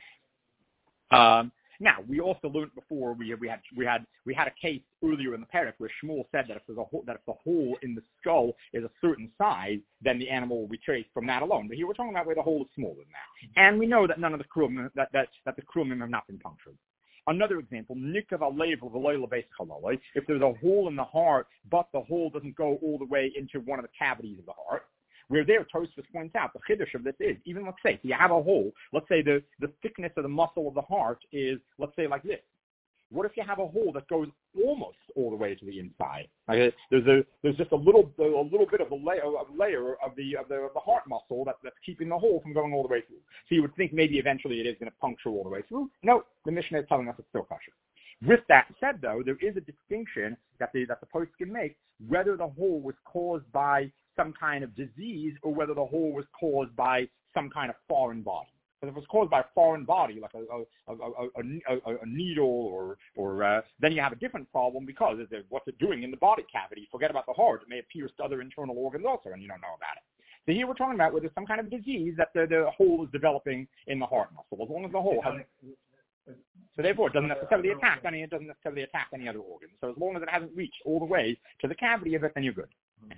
Um, now we also learned before we we had we had we had a case earlier in the parak where Shmuel said that if there's a hole, that if the hole in the skull is a certain size, then the animal will be traced from that alone. But here we're talking about where the hole is smaller than that, and we know that none of the krum that that that the krumim have not been punctured. Another example, nikav alev v'loy lebeis chaloloi. If there's a hole in the heart, but the hole doesn't go all the way into one of the cavities of the heart. Where there, Tosfos points out, the chiddush of this is, even let's say, if you have a hole, let's say the, the thickness of the muscle of the heart is, let's say, like this. What if you have a hole that goes almost all the way to the inside? Like there's a there's just a little a little bit of a layer of layer of the of the, of the heart muscle that, that's keeping the hole from going all the way through. So you would think maybe eventually it is going to puncture all the way through. No, the Mishnah is telling us it's still kosher. With that said, though, there is a distinction that the that the post can make whether the hole was caused by some kind of disease or whether the hole was caused by some kind of foreign body. Because if it was caused by a foreign body, like a a, a, a, a, a needle, or or uh, then you have a different problem because what's it doing in the body cavity? Forget about the heart; it may have pierced other internal organs also, and you don't know about it. So here we're talking about whether there's some kind of disease that the, the hole is developing in the heart muscle. As long as the hole hasn't. So therefore, it doesn't necessarily attack any. It doesn't necessarily attack any other organ. So as long as it hasn't reached all the way to the cavity of it, then you're good.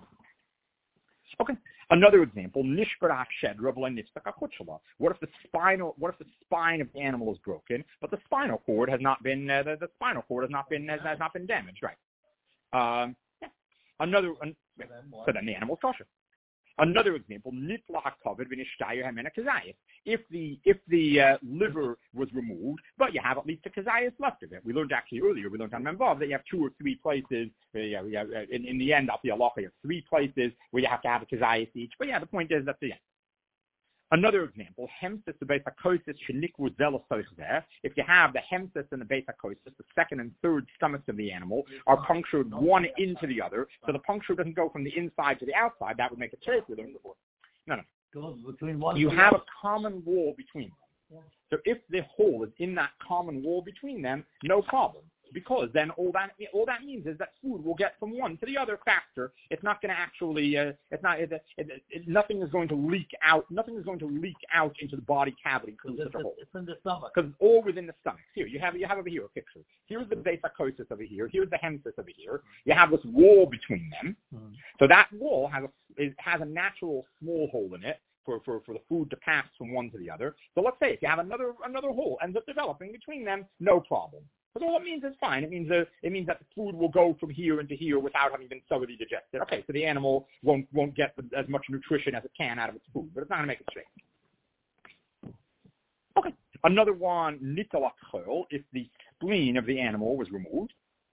Okay. Another example: nishbarach shedra v'lo nifsach hachutshela. What if the spinal? What if the spine of the animal is broken, but the spinal cord has not been uh, the, the spinal cord has not been has, has not been damaged? Right. Um, yeah. Another. An, so then the animal's kosher. Another example, nitla hakavod v'nishtayir hamena kazayis. If the if the uh, liver was removed, but you have at least a kazayis left of it. We learned actually earlier, we learned on Memvav that you have two or three places. Uh, yeah, yeah, in, in the end, after the halacha, you have three places where you have to have a kazayis each. But yeah, the point is that's the end. Another example, hemsis the beta kosis shenikru zelos there. If you have the hemsis and the beta kosis, the second and third stomachs of the animal are punctured one into the other, so the puncture doesn't go from the inside to the outside. That would make it safe. We learned before. No, no. Goes between one. You have a common wall between them. So if the hole is in that common wall between them, no problem. Because then all that all that means is that food will get from one to the other faster. It's not going to actually, uh, it's not, it, it, it, nothing is going to leak out. Nothing is going to leak out into the body cavity through such a hole. It's in the stomach. Because it's all within the stomach. Here, you have you have over here a picture. Here's the basicosis over here. Here's the hemsis over here. You have this wall between them. Mm-hmm. So that wall has a it has a natural small hole in it. For, for, for the food to pass from one to the other. So let's say if you have another another hole ends up developing between them, no problem. Because all it means is fine. It means uh, it means that the food will go from here into here without having been thoroughly digested. Okay, so the animal won't won't get as much nutrition as it can out of its food, but it's not going to make it straight. Okay, another one, nitolak chol, if the spleen of the animal was removed.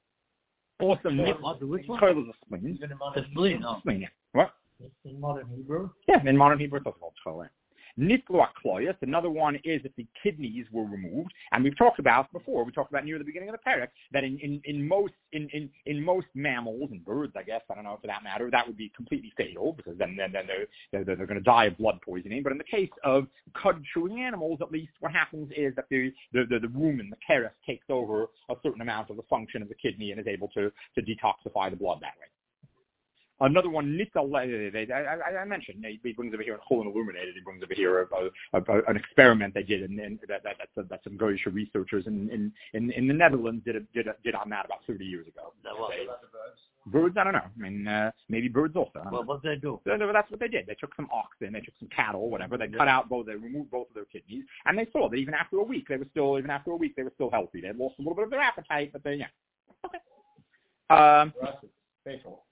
Also, chol is a spleen. The spleen, no. Spleen, yeah. What? In modern Hebrew? Yeah, in modern Hebrew it's also called chol. Nitlu akloyas, another one is if the kidneys were removed, and we've talked about before, we talked about near the beginning of the parak, that in, in, in most in, in, in most mammals and birds, I guess, I don't know for that matter, that would be completely fatal, because then, then, then they're, they're, they're going to die of blood poisoning. But in the case of cud-chewing animals, at least what happens is that the, the, the, the rumen, the keres, takes over a certain amount of the function of the kidney and is able to, to detoxify the blood that way. Another one, Nital, I, I, I mentioned, he brings over here in Chol and Illuminated, he brings over here a, a, a, an experiment they did, and that, that, that, that some Goyish researchers in, in, in, in the Netherlands did, a, did, a, did on that about thirty years ago. That was they, birds, I don't know. I mean, uh, maybe birds also. Well, what did they do? So, that's what they did. They took some oxen, they took some cattle, whatever. They yeah. cut out both, they removed both of their kidneys, and they saw that even after a week, they were still, even after a week, they were still healthy. They had lost a little bit of their appetite, but they, yeah. Okay. Um, Faithful.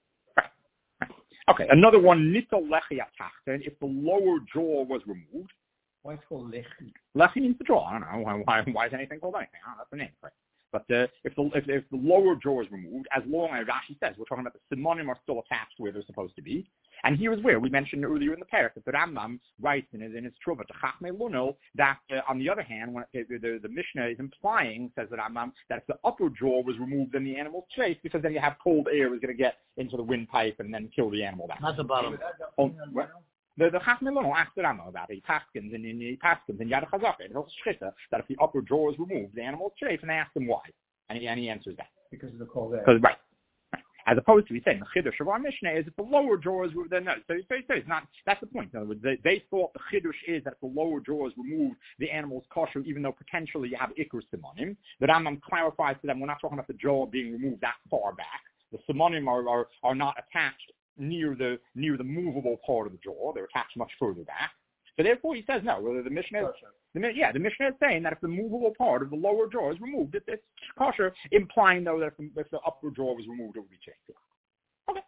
Okay, another one, nitol lechi atachten, if the lower jaw was removed. Why it's called lechi? Lechi means the jaw. I don't know. Why, why, why is anything called anything? I don't know. That's the name for it. But uh, if, the, if, if the lower jaw is removed, as long as Rashi says, we're talking about the simonim are still attached where they're supposed to be. And here is where we mentioned earlier in the parak that the Rambam writes in his, in his Truvah to Chachmei Lunel that uh, on the other hand, when it, the, the, the Mishnah is implying, says the Rambam, that if the upper jaw was removed, then the animal's safe because then you have cold air is going to get into the windpipe and then kill the animal. That Not the bottom. Oh, what? The the Chachmei Lunel asked the Rambam about it. He paskins and he paskins in Yad HaChazaka and Hilchos Shchita that if the upper jaw is removed, the animal's safe, and they asked him why, and he, and he answers that because of the cold air. Because right. As opposed to, he's saying, the chiddush of our Mishnah is if the lower jaw is removed, then no. So, so, so it's not, that's the point. In other words, they, they thought the chiddush is that if the lower jaw is removed, the animal's kosher, even though potentially you have ikur simonim. The Rambam clarifies to them, we're not talking about the jaw being removed that far back. The simonim are, are, are not attached near the near the movable part of the jaw. They're attached much further back. So therefore, he says no. Whether the Mishnah, is, the, yeah, the Mishnah is saying that if the movable part of the lower jaw is removed, it, it's kosher, implying though that if the, if the upper jaw was removed, it would be changed. Okay.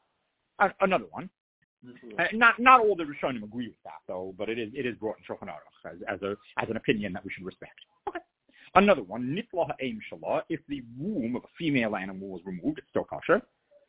Uh, another one. Uh, not not all the Rishonim agree with that though, but it is it is brought in Shulchan Aruch as, as a as an opinion that we should respect. Okay. Another one. Nitla ha'eim shalah. If the womb of a female animal was removed, it's still kosher.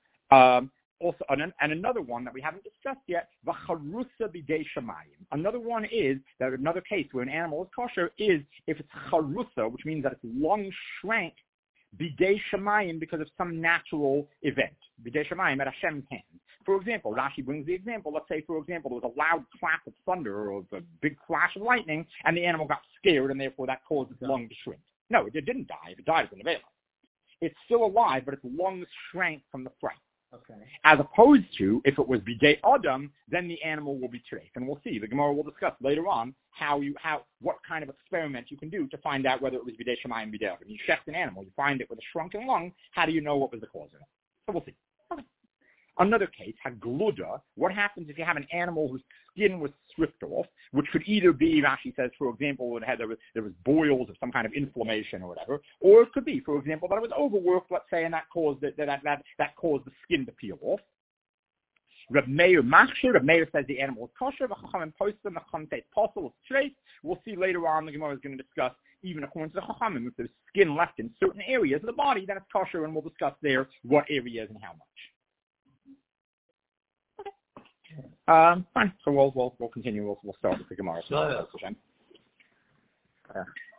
Um, Also, and, and another one that we haven't discussed yet, v'charusa b'dei shamayim. Another one is that another case where an animal is kosher is if it's charusa, which means that its lung shrank b'dei shamayim because of some natural event. B'dei shamayim at Hashem's hand. For example, Rashi brings the example. Let's say, for example, there was a loud clap of thunder or a big flash of lightning, and the animal got scared, and therefore that caused its lung to shrink. No, it didn't die. If it died, it's unavailable. It's still alive, but its lungs shrank from the fright. Okay. As opposed to, if it was bidei adam, then the animal will be treif. And we'll see, the Gemara will discuss later on how you, how, what kind of experiment you can do to find out whether it was bidei shamayim bidei adam. You shecht an animal, you find it with a shrunken lung, how do you know what was the cause of it? So we'll see. Okay. Another case, hagluda, what happens if you have an animal whose skin was stripped off, which could either be, Rashi says, for example, it had, there, was, there was boils of some kind of inflammation or whatever, or it could be, for example, that it was overworked, let's say, and that caused, it, that, that, that, that caused the skin to peel off. Reb Meir Machshir, Reb Meir says the animal is kosher. The Chachamim post them. The Chachamim say it's possible, it's straight. We'll see later on. The Gemara is going to discuss even according to the Chachamim, if there's skin left in certain areas of the body, then it's kosher, and we'll discuss there what areas and how much. Okay. Um, fine. So we'll we'll we'll continue. We'll we'll start with the Gemara. Sure. Uh,